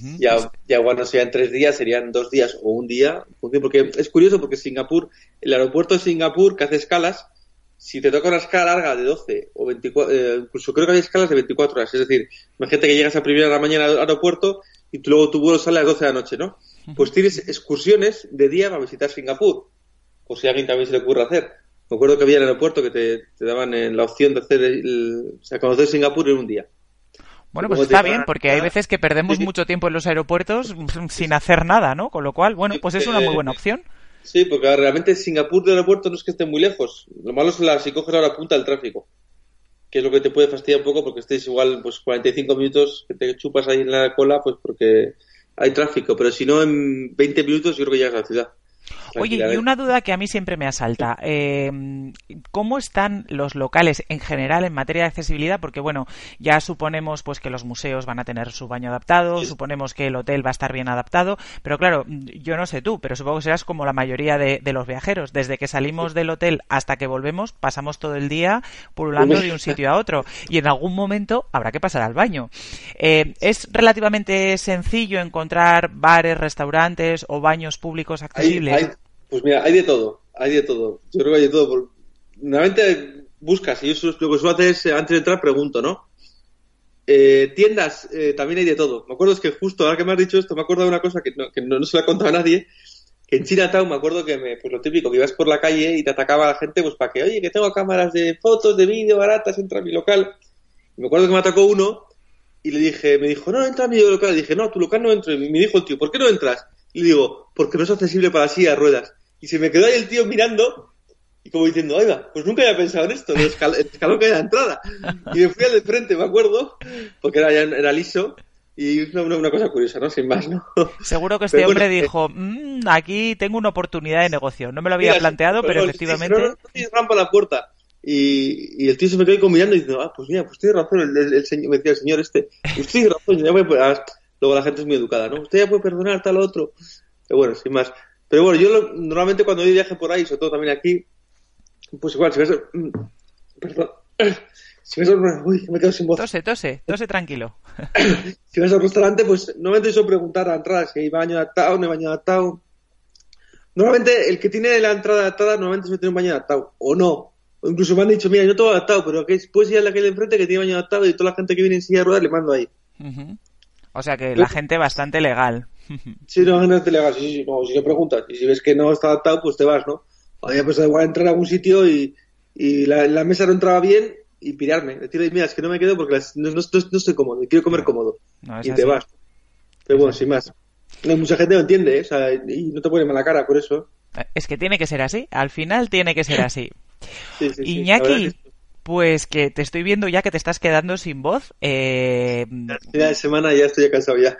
Ya bueno, serían 3 días, serían 2 días o un día, porque es curioso porque Singapur, el aeropuerto de Singapur que hace escalas, si te toca una escala larga de 12 o 24, incluso creo que hay escalas de 24 horas, es decir, imagínate que llegas a primera de la mañana al aeropuerto y luego tu vuelo sale a las 12 de la noche, ¿no? Pues tienes excursiones de día para visitar Singapur, por si a alguien también se le ocurre hacer. Me acuerdo que había en el aeropuerto que te daban la opción de hacer conocer Singapur en un día. Bueno, pues está bien, porque hay veces que perdemos mucho tiempo en los aeropuertos sin hacer nada, ¿no? Con lo cual, bueno, pues es una muy buena opción. Sí, porque realmente Singapur del aeropuerto no es que esté muy lejos. Lo malo es si coges la hora punta del tráfico. que es lo que te puede fastidiar un poco porque estés igual pues 45 minutos que te chupas ahí en la cola, pues porque hay tráfico, pero si no en 20 minutos yo creo que llegas a la ciudad. Oye, y una duda que a mí siempre me asalta. ¿Cómo están los locales en general en materia de accesibilidad? Porque, bueno, ya suponemos pues que los museos van a tener su baño adaptado, suponemos que el hotel va a estar bien adaptado, pero claro, yo no sé tú, pero supongo que serás como la mayoría de los viajeros. Desde que salimos del hotel hasta que volvemos, pasamos todo el día pululando de un sitio a otro y en algún momento habrá que pasar al baño. ¿Es relativamente sencillo encontrar bares, restaurantes o baños públicos accesibles? Pues mira, hay de todo. Yo creo que hay de todo. Normalmente buscas, y yo lo que suelo hacer es, antes de entrar, pregunto, ¿no? Tiendas, también hay de todo. Me acuerdo, es que justo ahora que me has dicho esto, me acuerdo de una cosa que no se la he contado a nadie, que en Chinatown me acuerdo que pues lo típico, que ibas por la calle y te atacaba la gente pues para que, oye, que tengo cámaras de fotos, de vídeo baratas, entra a mi local. Y me acuerdo que me atacó uno y me dijo, no, entra a mi local. Y dije, no, a tu local no entro. Y me dijo el tío, ¿por qué no entras? Y le digo, porque no es accesible para silla de ruedas. Y se me quedó ahí el tío mirando y como diciendo, oiga, pues nunca había pensado en esto, el escalón que hay en la entrada. Y me fui al de frente, me acuerdo, porque era liso. Y una cosa curiosa, ¿no? Sin más, ¿no? Seguro que este hombre dijo, aquí tengo una oportunidad de negocio. No me lo había planteado, pero efectivamente... No tienes rampa a la puerta. Y el tío se me quedó ahí mirando y diciendo, pues mira, pues tiene razón el señor, me decía el señor este. Usted tiene razón, ya voy a... Luego la gente es muy educada, ¿no? Usted ya puede perdonar tal o otro. Pero bueno, sin más. Pero bueno, yo normalmente cuando doy viaje por ahí, sobre todo también aquí, pues igual, si ves... Perdón. Si ves... Uy, me quedo sin voz. Tose tranquilo. Si vas al restaurante, pues normalmente suelo preguntar a la entrada si hay baño adaptado, no hay baño adaptado. Normalmente el que tiene la entrada adaptada normalmente suele tener un baño adaptado, o no. O incluso me han dicho, mira, yo no tengo adaptado, pero que puedes ir a la que hay de enfrente que tiene baño adaptado y toda la gente que viene en silla de ruedas le mando ahí. Uh-huh. O sea que la gente bastante legal. Sí, no, gente legal, sí, no, si le preguntas. Y si ves que no está adaptado, pues te vas, ¿no? Había pensado igual entrar a algún sitio y la mesa no entraba bien y pirarme. Decirle, mira, es que no me quedo porque no estoy cómodo, quiero comer cómodo. No, y así. Te vas. Pero bueno, sin más. No, mucha gente no entiende, ¿eh? O sea, y no te pone mala cara por eso. Es que tiene que ser así, al final tiene que ser así. Sí, Iñaki, pues que te estoy viendo ya que te estás quedando sin voz. Final de semana ya estoy cansado ya.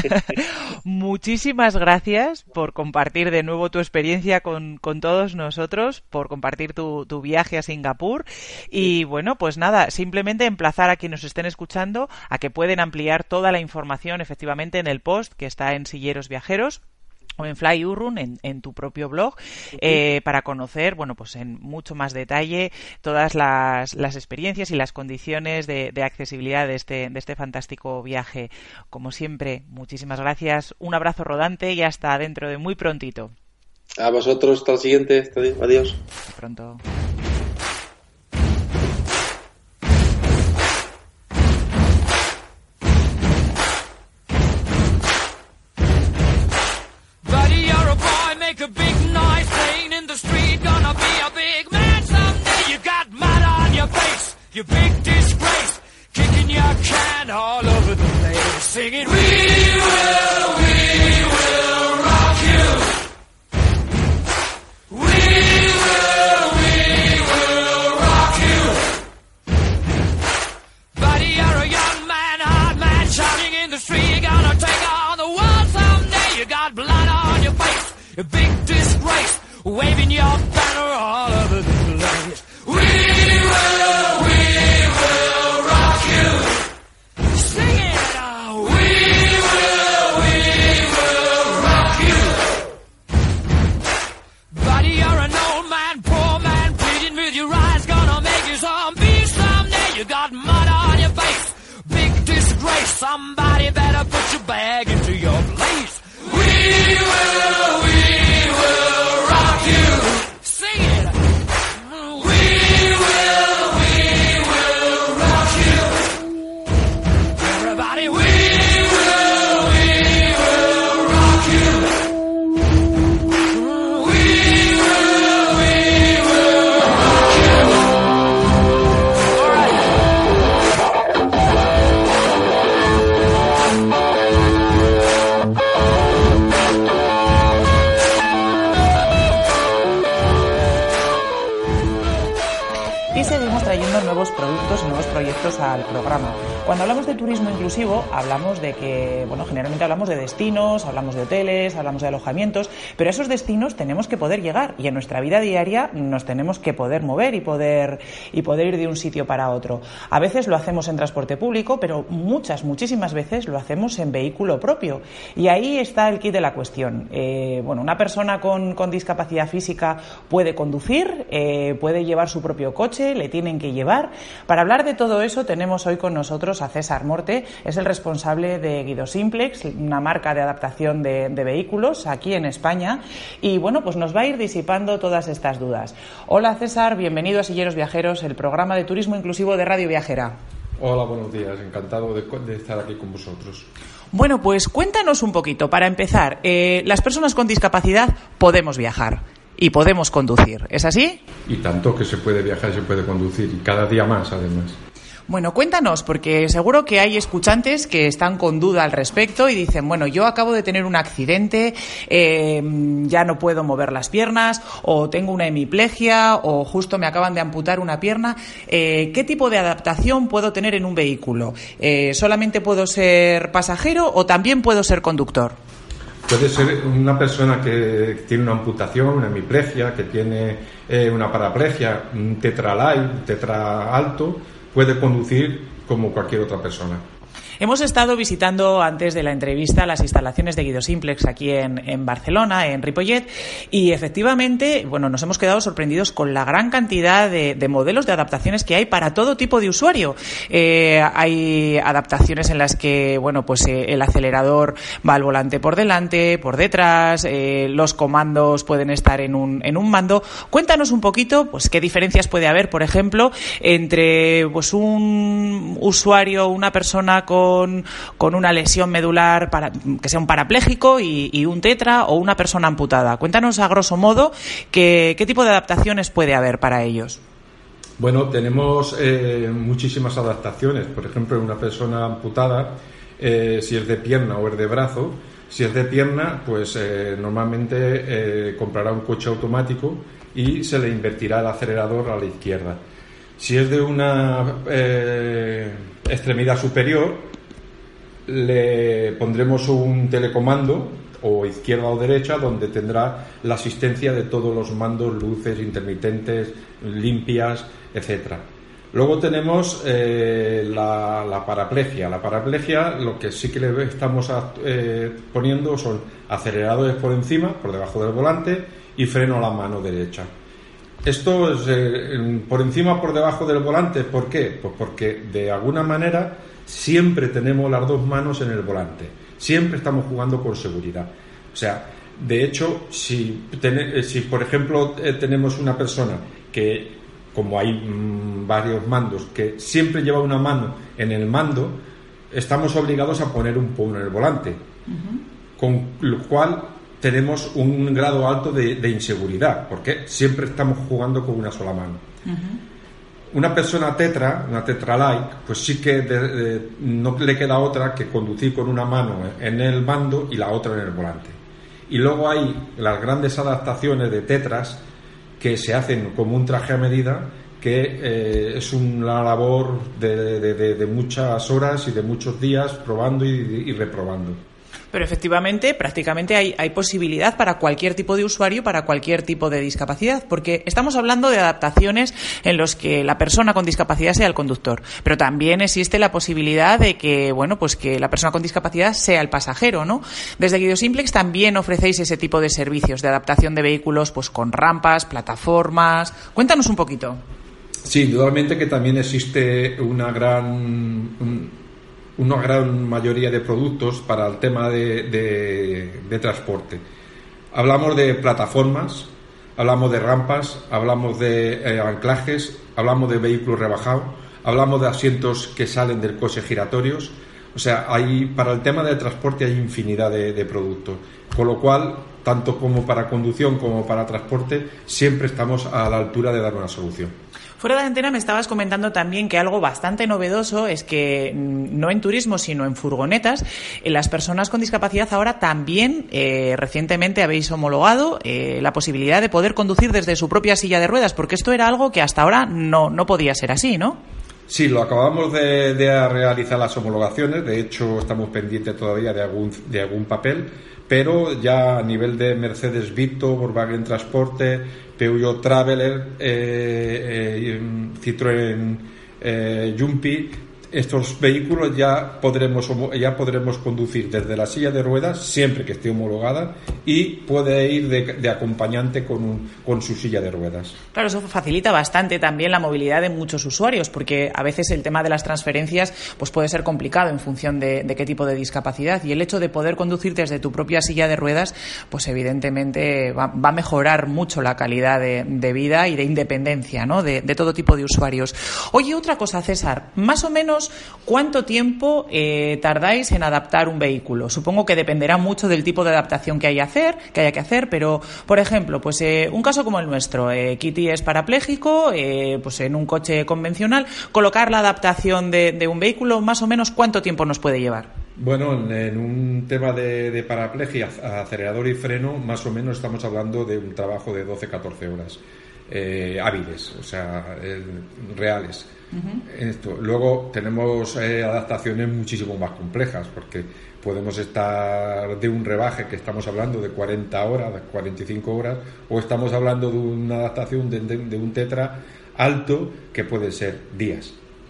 Muchísimas gracias por compartir de nuevo tu experiencia con todos nosotros, por compartir tu viaje a Singapur. Y bueno, pues nada, simplemente emplazar a quienes nos estén escuchando a que pueden ampliar toda la información efectivamente en el post que está en Silleros Viajeros o en Fly Urrun, en tu propio blog, para conocer, bueno, pues en mucho más detalle todas las experiencias y las condiciones de accesibilidad de este fantástico viaje. Como siempre, muchísimas gracias, un abrazo rodante y hasta dentro de muy prontito. A vosotros, hasta el siguiente, adiós. Hasta pronto. Make a big noise playing in the street, gonna be a big man someday. You got mud on your face, you big disgrace, kicking your can all over the place, singing, we will rock you. We will rock you. Buddy, you're a young man, hard man, shouting in the street, you're gonna take on the world someday. You got blood on your face, a big disgrace, waving your banner all over the place. We will rock you. Sing it now. We will rock you. Buddy, you're an old man, poor man, pleading with your eyes, gonna make you zombie someday. You got mud on your face, big disgrace. Somebody better put your bag into your place. We will rock you. Sing it. We will rock you. Everybody, we will rock you. We will rock you. All right. estamos trayendo nuevos productos y nuevos proyectos al programa. Cuando hablamos de turismo inclusivo, hablamos de que, bueno, generalmente hablamos de destinos, hablamos de hoteles, hablamos de alojamientos, pero a esos destinos tenemos que poder llegar y en nuestra vida diaria nos tenemos que poder mover y poder ir de un sitio para otro. A veces lo hacemos en transporte público, pero muchísimas veces lo hacemos en vehículo propio. Y ahí está el kit de la cuestión. Una persona con discapacidad física puede conducir, puede llevar su propio coche, le tienen que llevar. Para hablar de todo eso tenemos hoy con nosotros a César Morte, es el responsable de Guido Simplex, una marca de adaptación de vehículos aquí en España, y bueno, pues nos va a ir disipando todas estas dudas. Hola César, bienvenido a Silleros Viajeros, el programa de turismo inclusivo de Radio Viajera. Hola, buenos días, encantado de estar aquí con vosotros. Bueno, pues cuéntanos un poquito, para empezar, las personas con discapacidad podemos viajar y podemos conducir, ¿es así? Y tanto que se puede viajar y se puede conducir, y cada día más además. Bueno, cuéntanos, porque seguro que hay escuchantes que están con duda al respecto y dicen, bueno, yo acabo de tener un accidente, ya no puedo mover las piernas, o tengo una hemiplegia, o justo me acaban de amputar una pierna. ¿Qué tipo de adaptación puedo tener en un vehículo? ¿Solamente puedo ser pasajero o también puedo ser conductor? Puede ser una persona que tiene una amputación, una hemiplegia, que tiene una paraplegia, un tetra alto, puede conducir como cualquier otra persona. Hemos estado visitando antes de la entrevista las instalaciones de Guido Simplex aquí en Barcelona, en Ripollet, y efectivamente, bueno, nos hemos quedado sorprendidos con la gran cantidad de modelos de adaptaciones que hay para todo tipo de usuario. Hay adaptaciones en las que, bueno, pues el acelerador va al volante por delante, por detrás, los comandos pueden estar en un mando. Cuéntanos un poquito, pues, qué diferencias puede haber, por ejemplo, entre, pues, un usuario, una persona con una lesión medular, que sea un parapléjico y un tetra, o una persona amputada. Cuéntanos a grosso modo qué tipo de adaptaciones puede haber para ellos. Bueno, tenemos muchísimas adaptaciones. Por ejemplo, en una persona amputada, si es de pierna o es de brazo, si es de pierna, pues normalmente comprará un coche automático y se le invertirá el acelerador a la izquierda. Si es de una extremidad superior, le pondremos un telecomando, o izquierda o derecha, donde tendrá la asistencia de todos los mandos, luces, intermitentes, limpias, etcétera. Luego tenemos la paraplegia. La paraplegia, lo que sí que le estamos poniendo son aceleradores por encima, por debajo del volante, y freno a la mano derecha. Esto es por encima, por debajo del volante. ¿Por qué? Pues porque de alguna manera siempre tenemos las dos manos en el volante. Siempre estamos jugando con seguridad. O sea, de hecho, si por ejemplo tenemos una persona que, como hay varios mandos, que siempre lleva una mano en el mando, estamos obligados a poner un puño en el volante. Uh-huh. Con lo cual tenemos un grado alto de inseguridad, porque siempre estamos jugando con una sola mano. Uh-huh. Una persona tetra, una tetra-like, pues sí que no le queda otra que conducir con una mano en el mando y la otra en el volante. Y luego hay las grandes adaptaciones de tetras que se hacen como un traje a medida, que es una labor de muchas horas y de muchos días probando y reprobando. Pero efectivamente, prácticamente hay posibilidad para cualquier tipo de usuario, para cualquier tipo de discapacidad, porque estamos hablando de adaptaciones en los que la persona con discapacidad sea el conductor, pero también existe la posibilidad de que, bueno, pues que la persona con discapacidad sea el pasajero, ¿no? Desde Guido Simplex también ofrecéis ese tipo de servicios de adaptación de vehículos, pues con rampas, plataformas. Cuéntanos un poquito. Sí, indudablemente que también existe una gran mayoría de productos para el tema de transporte. Hablamos de plataformas, hablamos de rampas, hablamos de anclajes, hablamos de vehículos rebajados, hablamos de asientos que salen del coche giratorios. O sea, para el tema de transporte hay infinidad de productos, con lo cual, tanto como para conducción como para transporte, siempre estamos a la altura de dar una solución. Fuera de antena me estabas comentando también que algo bastante novedoso es que no en turismo sino en furgonetas las personas con discapacidad ahora también recientemente habéis homologado la posibilidad de poder conducir desde su propia silla de ruedas, porque esto era algo que hasta ahora no podía ser así, ¿no? Sí, lo acabamos de realizar las homologaciones. De hecho, estamos pendientes todavía de algún papel, pero ya a nivel de Mercedes Vito, Volkswagen Transporte, Peugeot Traveler, Citroën Jumpy, estos vehículos ya podremos conducir desde la silla de ruedas siempre que esté homologada y puede ir de acompañante con su silla de ruedas. Claro, eso facilita bastante también la movilidad de muchos usuarios, porque a veces el tema de las transferencias pues puede ser complicado en función de qué tipo de discapacidad, y el hecho de poder conducir desde tu propia silla de ruedas pues evidentemente va a mejorar mucho la calidad de vida y de independencia, ¿no? de todo tipo de usuarios. Oye, otra cosa, César, más o menos ¿cuánto tiempo tardáis en adaptar un vehículo? Supongo que dependerá mucho del tipo de adaptación que haya que hacer, pero, por ejemplo, pues un caso como el nuestro, Kitty es parapléjico, pues en un coche convencional, colocar la adaptación de un vehículo, más o menos, ¿cuánto tiempo nos puede llevar? Bueno, en un tema de paraplegia, acelerador y freno, más o menos estamos hablando de un trabajo de 12-14 horas hábiles, o sea, reales. Esto. Luego tenemos adaptaciones muchísimo más complejas, porque podemos estar de un rebaje que estamos hablando de 40 horas, de 45 horas, o estamos hablando de una adaptación de un tetra alto que puede ser días.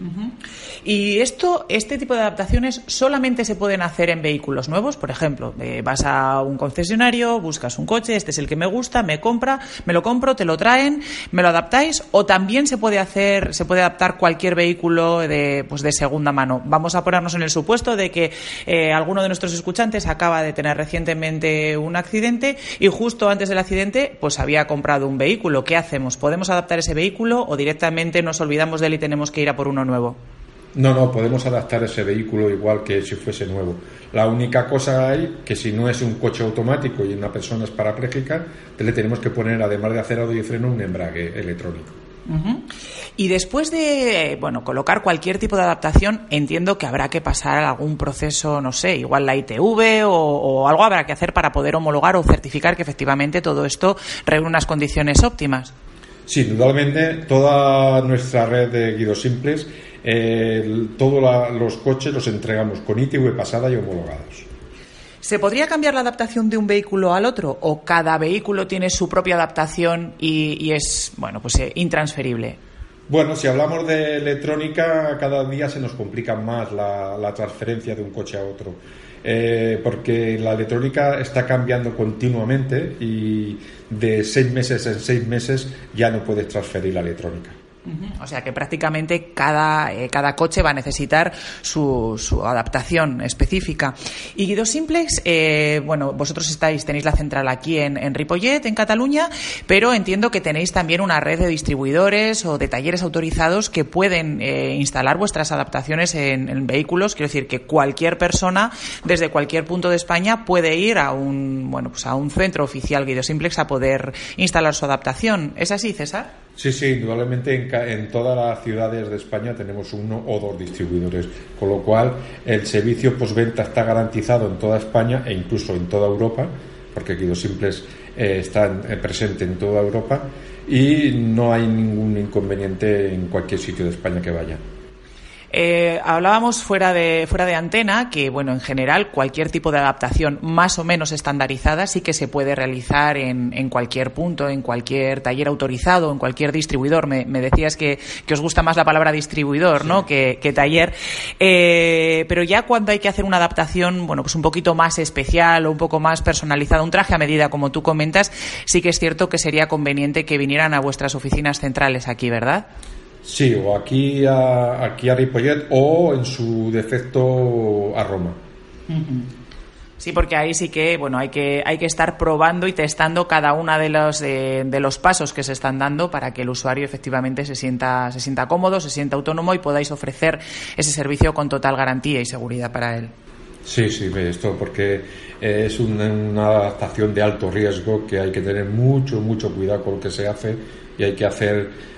Y este tipo de adaptaciones solamente se pueden hacer en vehículos nuevos. Por ejemplo, vas a un concesionario, buscas un coche, este es el que me gusta, me lo compro, te lo traen, me lo adaptáis, o también se puede adaptar cualquier vehículo de segunda mano. Vamos a ponernos en el supuesto de que alguno de nuestros escuchantes acaba de tener recientemente un accidente y justo antes del accidente pues había comprado un vehículo. ¿Qué hacemos? ¿Podemos adaptar ese vehículo o directamente nos olvidamos de él y tenemos que ir a por uno nuevo? No, podemos adaptar ese vehículo igual que si fuese nuevo. La única cosa hay que si no es un coche automático y una persona es parapléjica, le tenemos que poner, además de acelerador y freno, un embrague electrónico. Y después de colocar cualquier tipo de adaptación, entiendo que habrá que pasar algún proceso, no sé, igual la ITV o algo habrá que hacer para poder homologar o certificar que efectivamente todo esto reúne unas condiciones óptimas. Sí, indudablemente toda nuestra red de guíos simples, todos los coches los entregamos con ITV pasada y homologados. ¿Se podría cambiar la adaptación de un vehículo al otro o cada vehículo tiene su propia adaptación y es intransferible? Bueno, si hablamos de electrónica, cada día se nos complica más la transferencia de un coche a otro, porque la electrónica está cambiando continuamente y de 6 meses en 6 meses ya no puedes transferir la electrónica. O sea que prácticamente cada coche va a necesitar su adaptación específica. Y Guido Simplex, vosotros tenéis la central aquí en Ripollet, en Cataluña, pero entiendo que tenéis también una red de distribuidores o de talleres autorizados que pueden instalar vuestras adaptaciones en vehículos. Quiero decir que cualquier persona desde cualquier punto de España puede ir a un centro oficial Guido Simplex a poder instalar su adaptación. ¿Es así, César? Sí, indudablemente en todas las ciudades de España tenemos 1 o 2 distribuidores, con lo cual el servicio postventa está garantizado en toda España e incluso en toda Europa, porque Guido Simplex está presente en toda Europa y no hay ningún inconveniente en cualquier sitio de España que vaya. Hablábamos fuera de antena que, en general, cualquier tipo de adaptación más o menos estandarizada sí que se puede realizar en cualquier punto, en cualquier taller autorizado, en cualquier distribuidor. Me decías que os gusta más la palabra distribuidor, sí, ¿no? que taller. Pero ya cuando hay que hacer una adaptación, un poquito más especial o un poco más personalizada, un traje a medida, como tú comentas, sí que es cierto que sería conveniente que vinieran a vuestras oficinas centrales aquí, ¿verdad? Sí, o aquí a Ripollet o en su defecto a Roma. Sí, porque ahí sí que hay que estar probando y testando cada una de los pasos que se están dando para que el usuario efectivamente se sienta cómodo, se sienta autónomo y podáis ofrecer ese servicio con total garantía y seguridad para él. Sí, esto porque es una adaptación de alto riesgo que hay que tener mucho cuidado con lo que se hace y hay que hacer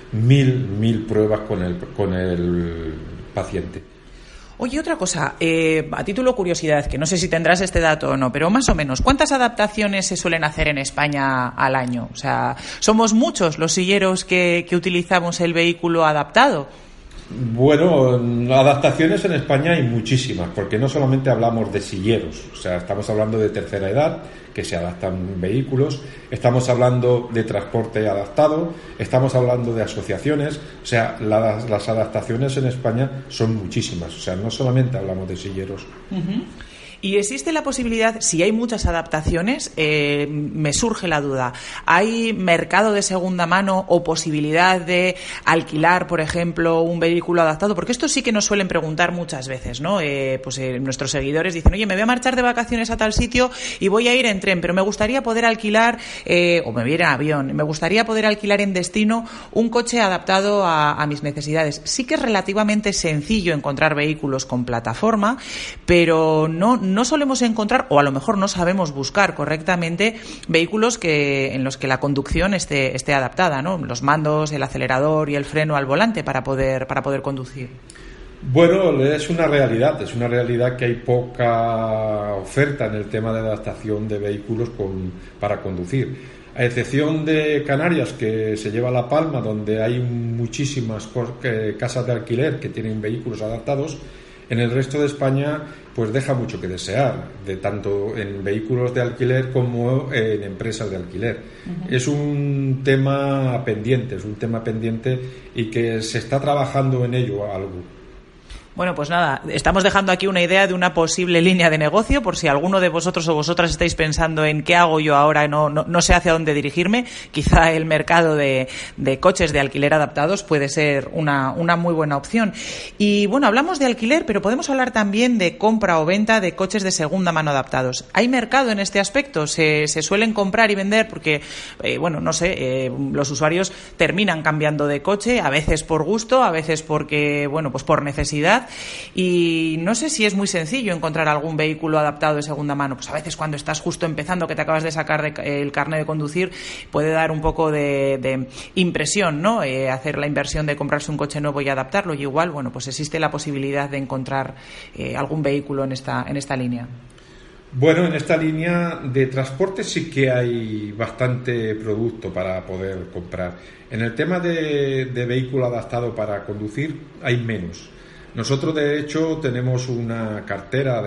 mil pruebas con el paciente. Oye, otra cosa, a título de curiosidad, que no sé si tendrás este dato o no, pero más o menos, ¿cuántas adaptaciones se suelen hacer en España al año? O sea, ¿somos muchos los silleros que utilizamos el vehículo adaptado? Bueno, adaptaciones en España hay muchísimas, porque no solamente hablamos de silleros, o sea, estamos hablando de tercera edad, que se adaptan vehículos, estamos hablando de transporte adaptado, estamos hablando de asociaciones, o sea, las adaptaciones en España son muchísimas, o sea, no solamente hablamos de silleros. Uh-huh. Y existe la posibilidad, si hay muchas adaptaciones, me surge la duda, ¿hay mercado de segunda mano o posibilidad de alquilar, por ejemplo, un vehículo adaptado? Porque esto sí que nos suelen preguntar muchas veces, ¿no? Nuestros seguidores dicen, oye, me voy a marchar de vacaciones a tal sitio y voy a ir en tren, pero me gustaría poder alquilar, o me voy a ir en avión, me gustaría poder alquilar en destino un coche adaptado a mis necesidades. Sí que es relativamente sencillo encontrar vehículos con plataforma, pero no solemos encontrar, o a lo mejor no sabemos buscar correctamente, vehículos en los que la conducción esté adaptada, ¿no? Los mandos, el acelerador y el freno al volante para poder conducir. Bueno, es una realidad que hay poca oferta en el tema de adaptación de vehículos para conducir. A excepción de Canarias, que se lleva la palma, donde hay muchísimas casas de alquiler que tienen vehículos adaptados, en el resto de España pues deja mucho que desear, de tanto en vehículos de alquiler como en empresas de alquiler. Uh-huh. Es un tema pendiente y que se está trabajando en ello algo. Bueno, pues nada, estamos dejando aquí una idea de una posible línea de negocio, por si alguno de vosotros o vosotras estáis pensando en qué hago yo ahora, no sé hacia dónde dirigirme. Quizá el mercado de coches de alquiler adaptados puede ser una muy buena opción. Y bueno, hablamos de alquiler, pero podemos hablar también de compra o venta de coches de segunda mano adaptados. ¿Hay mercado en este aspecto? ¿Se suelen comprar y vender? Porque, los usuarios terminan cambiando de coche, a veces por gusto, a veces porque, pues por necesidad. Y no sé si es muy sencillo encontrar algún vehículo adaptado de segunda mano. Pues a veces cuando estás justo empezando, que te acabas de sacar el carnet de conducir, puede dar un poco de impresión, ¿no? Hacer la inversión de comprarse un coche nuevo y adaptarlo. Y igual, pues existe la posibilidad de encontrar algún vehículo en esta línea. Bueno, en esta línea de transporte sí que hay bastante producto para poder comprar. En el tema de vehículo adaptado para conducir hay menos. Nosotros, de hecho, tenemos una cartera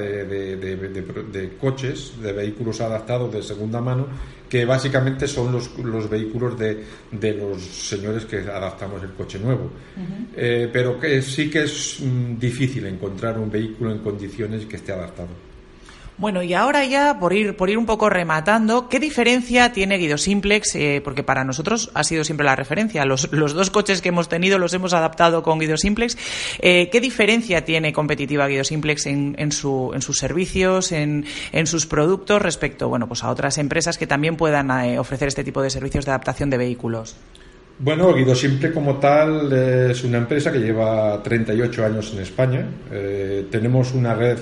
de coches, de vehículos adaptados de segunda mano, que básicamente son los vehículos de los señores que adaptamos el coche nuevo. Uh-huh. Pero que sí que es difícil encontrar un vehículo en condiciones que esté adaptado. Bueno, y ahora ya, por ir un poco rematando, ¿qué diferencia tiene Guido Simplex? Porque para nosotros ha sido siempre la referencia. Los dos coches que hemos tenido los hemos adaptado con Guido Simplex. ¿Qué diferencia tiene competitiva Guido Simplex en sus servicios, en sus productos respecto a otras empresas que también puedan ofrecer este tipo de servicios de adaptación de vehículos? Bueno, Guido Simplex como tal es una empresa que lleva 38 años en España. Tenemos una red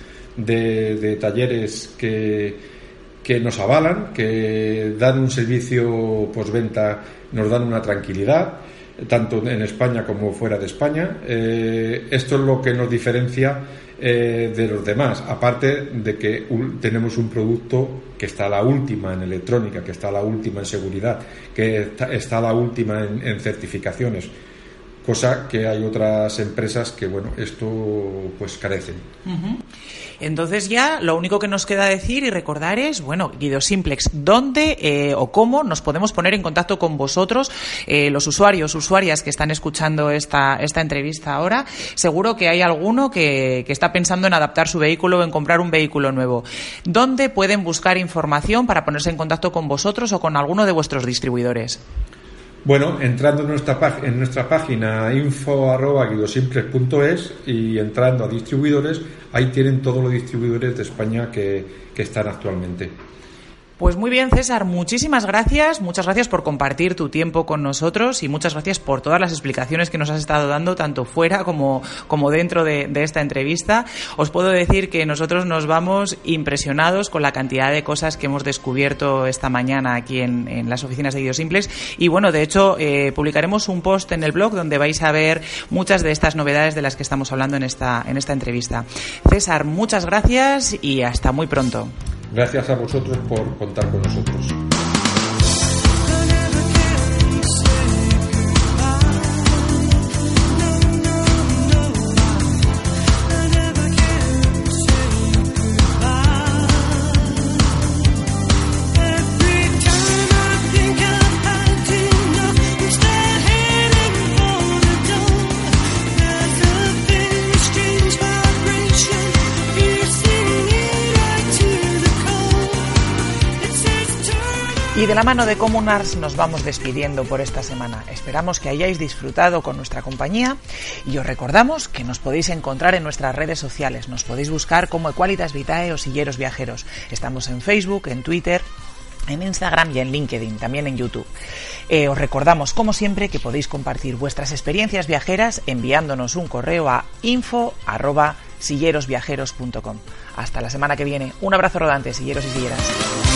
de talleres que nos avalan, que dan un servicio postventa, nos dan una tranquilidad, tanto en España como fuera de España. Esto es lo que nos diferencia de los demás, aparte de que tenemos un producto que está a la última en electrónica, que está a la última en seguridad, que está a la última en certificaciones, cosa que hay otras empresas que esto pues carecen. Uh-huh. Entonces ya lo único que nos queda decir y recordar es, Guido Simplex, ¿dónde o cómo nos podemos poner en contacto con vosotros, los usuarias que están escuchando esta entrevista ahora? Seguro que hay alguno que está pensando en adaptar su vehículo o en comprar un vehículo nuevo. ¿Dónde pueden buscar información para ponerse en contacto con vosotros o con alguno de vuestros distribuidores? Bueno, entrando en nuestra página info@guidosimplex.es y entrando a distribuidores, ahí tienen todos los distribuidores de España que están actualmente. Pues muy bien, César, muchísimas gracias. Muchas gracias por compartir tu tiempo con nosotros y muchas gracias por todas las explicaciones que nos has estado dando, tanto fuera como dentro de esta entrevista. Os puedo decir que nosotros nos vamos impresionados con la cantidad de cosas que hemos descubierto esta mañana aquí en las oficinas de Guíos Simples. Y bueno, de hecho, publicaremos un post en el blog donde vais a ver muchas de estas novedades de las que estamos hablando en esta entrevista. César, muchas gracias y hasta muy pronto. Gracias a vosotros por contar con nosotros. Y de la mano de Comunars nos vamos despidiendo por esta semana. Esperamos que hayáis disfrutado con nuestra compañía y os recordamos que nos podéis encontrar en nuestras redes sociales. Nos podéis buscar como Equalitas Vitae o Silleros Viajeros. Estamos en Facebook, en Twitter, en Instagram y en LinkedIn, también en YouTube. Os recordamos, como siempre, que podéis compartir vuestras experiencias viajeras enviándonos un correo a info@sillerosviajeros.com. Hasta la semana que viene. Un abrazo rodante, silleros y silleras.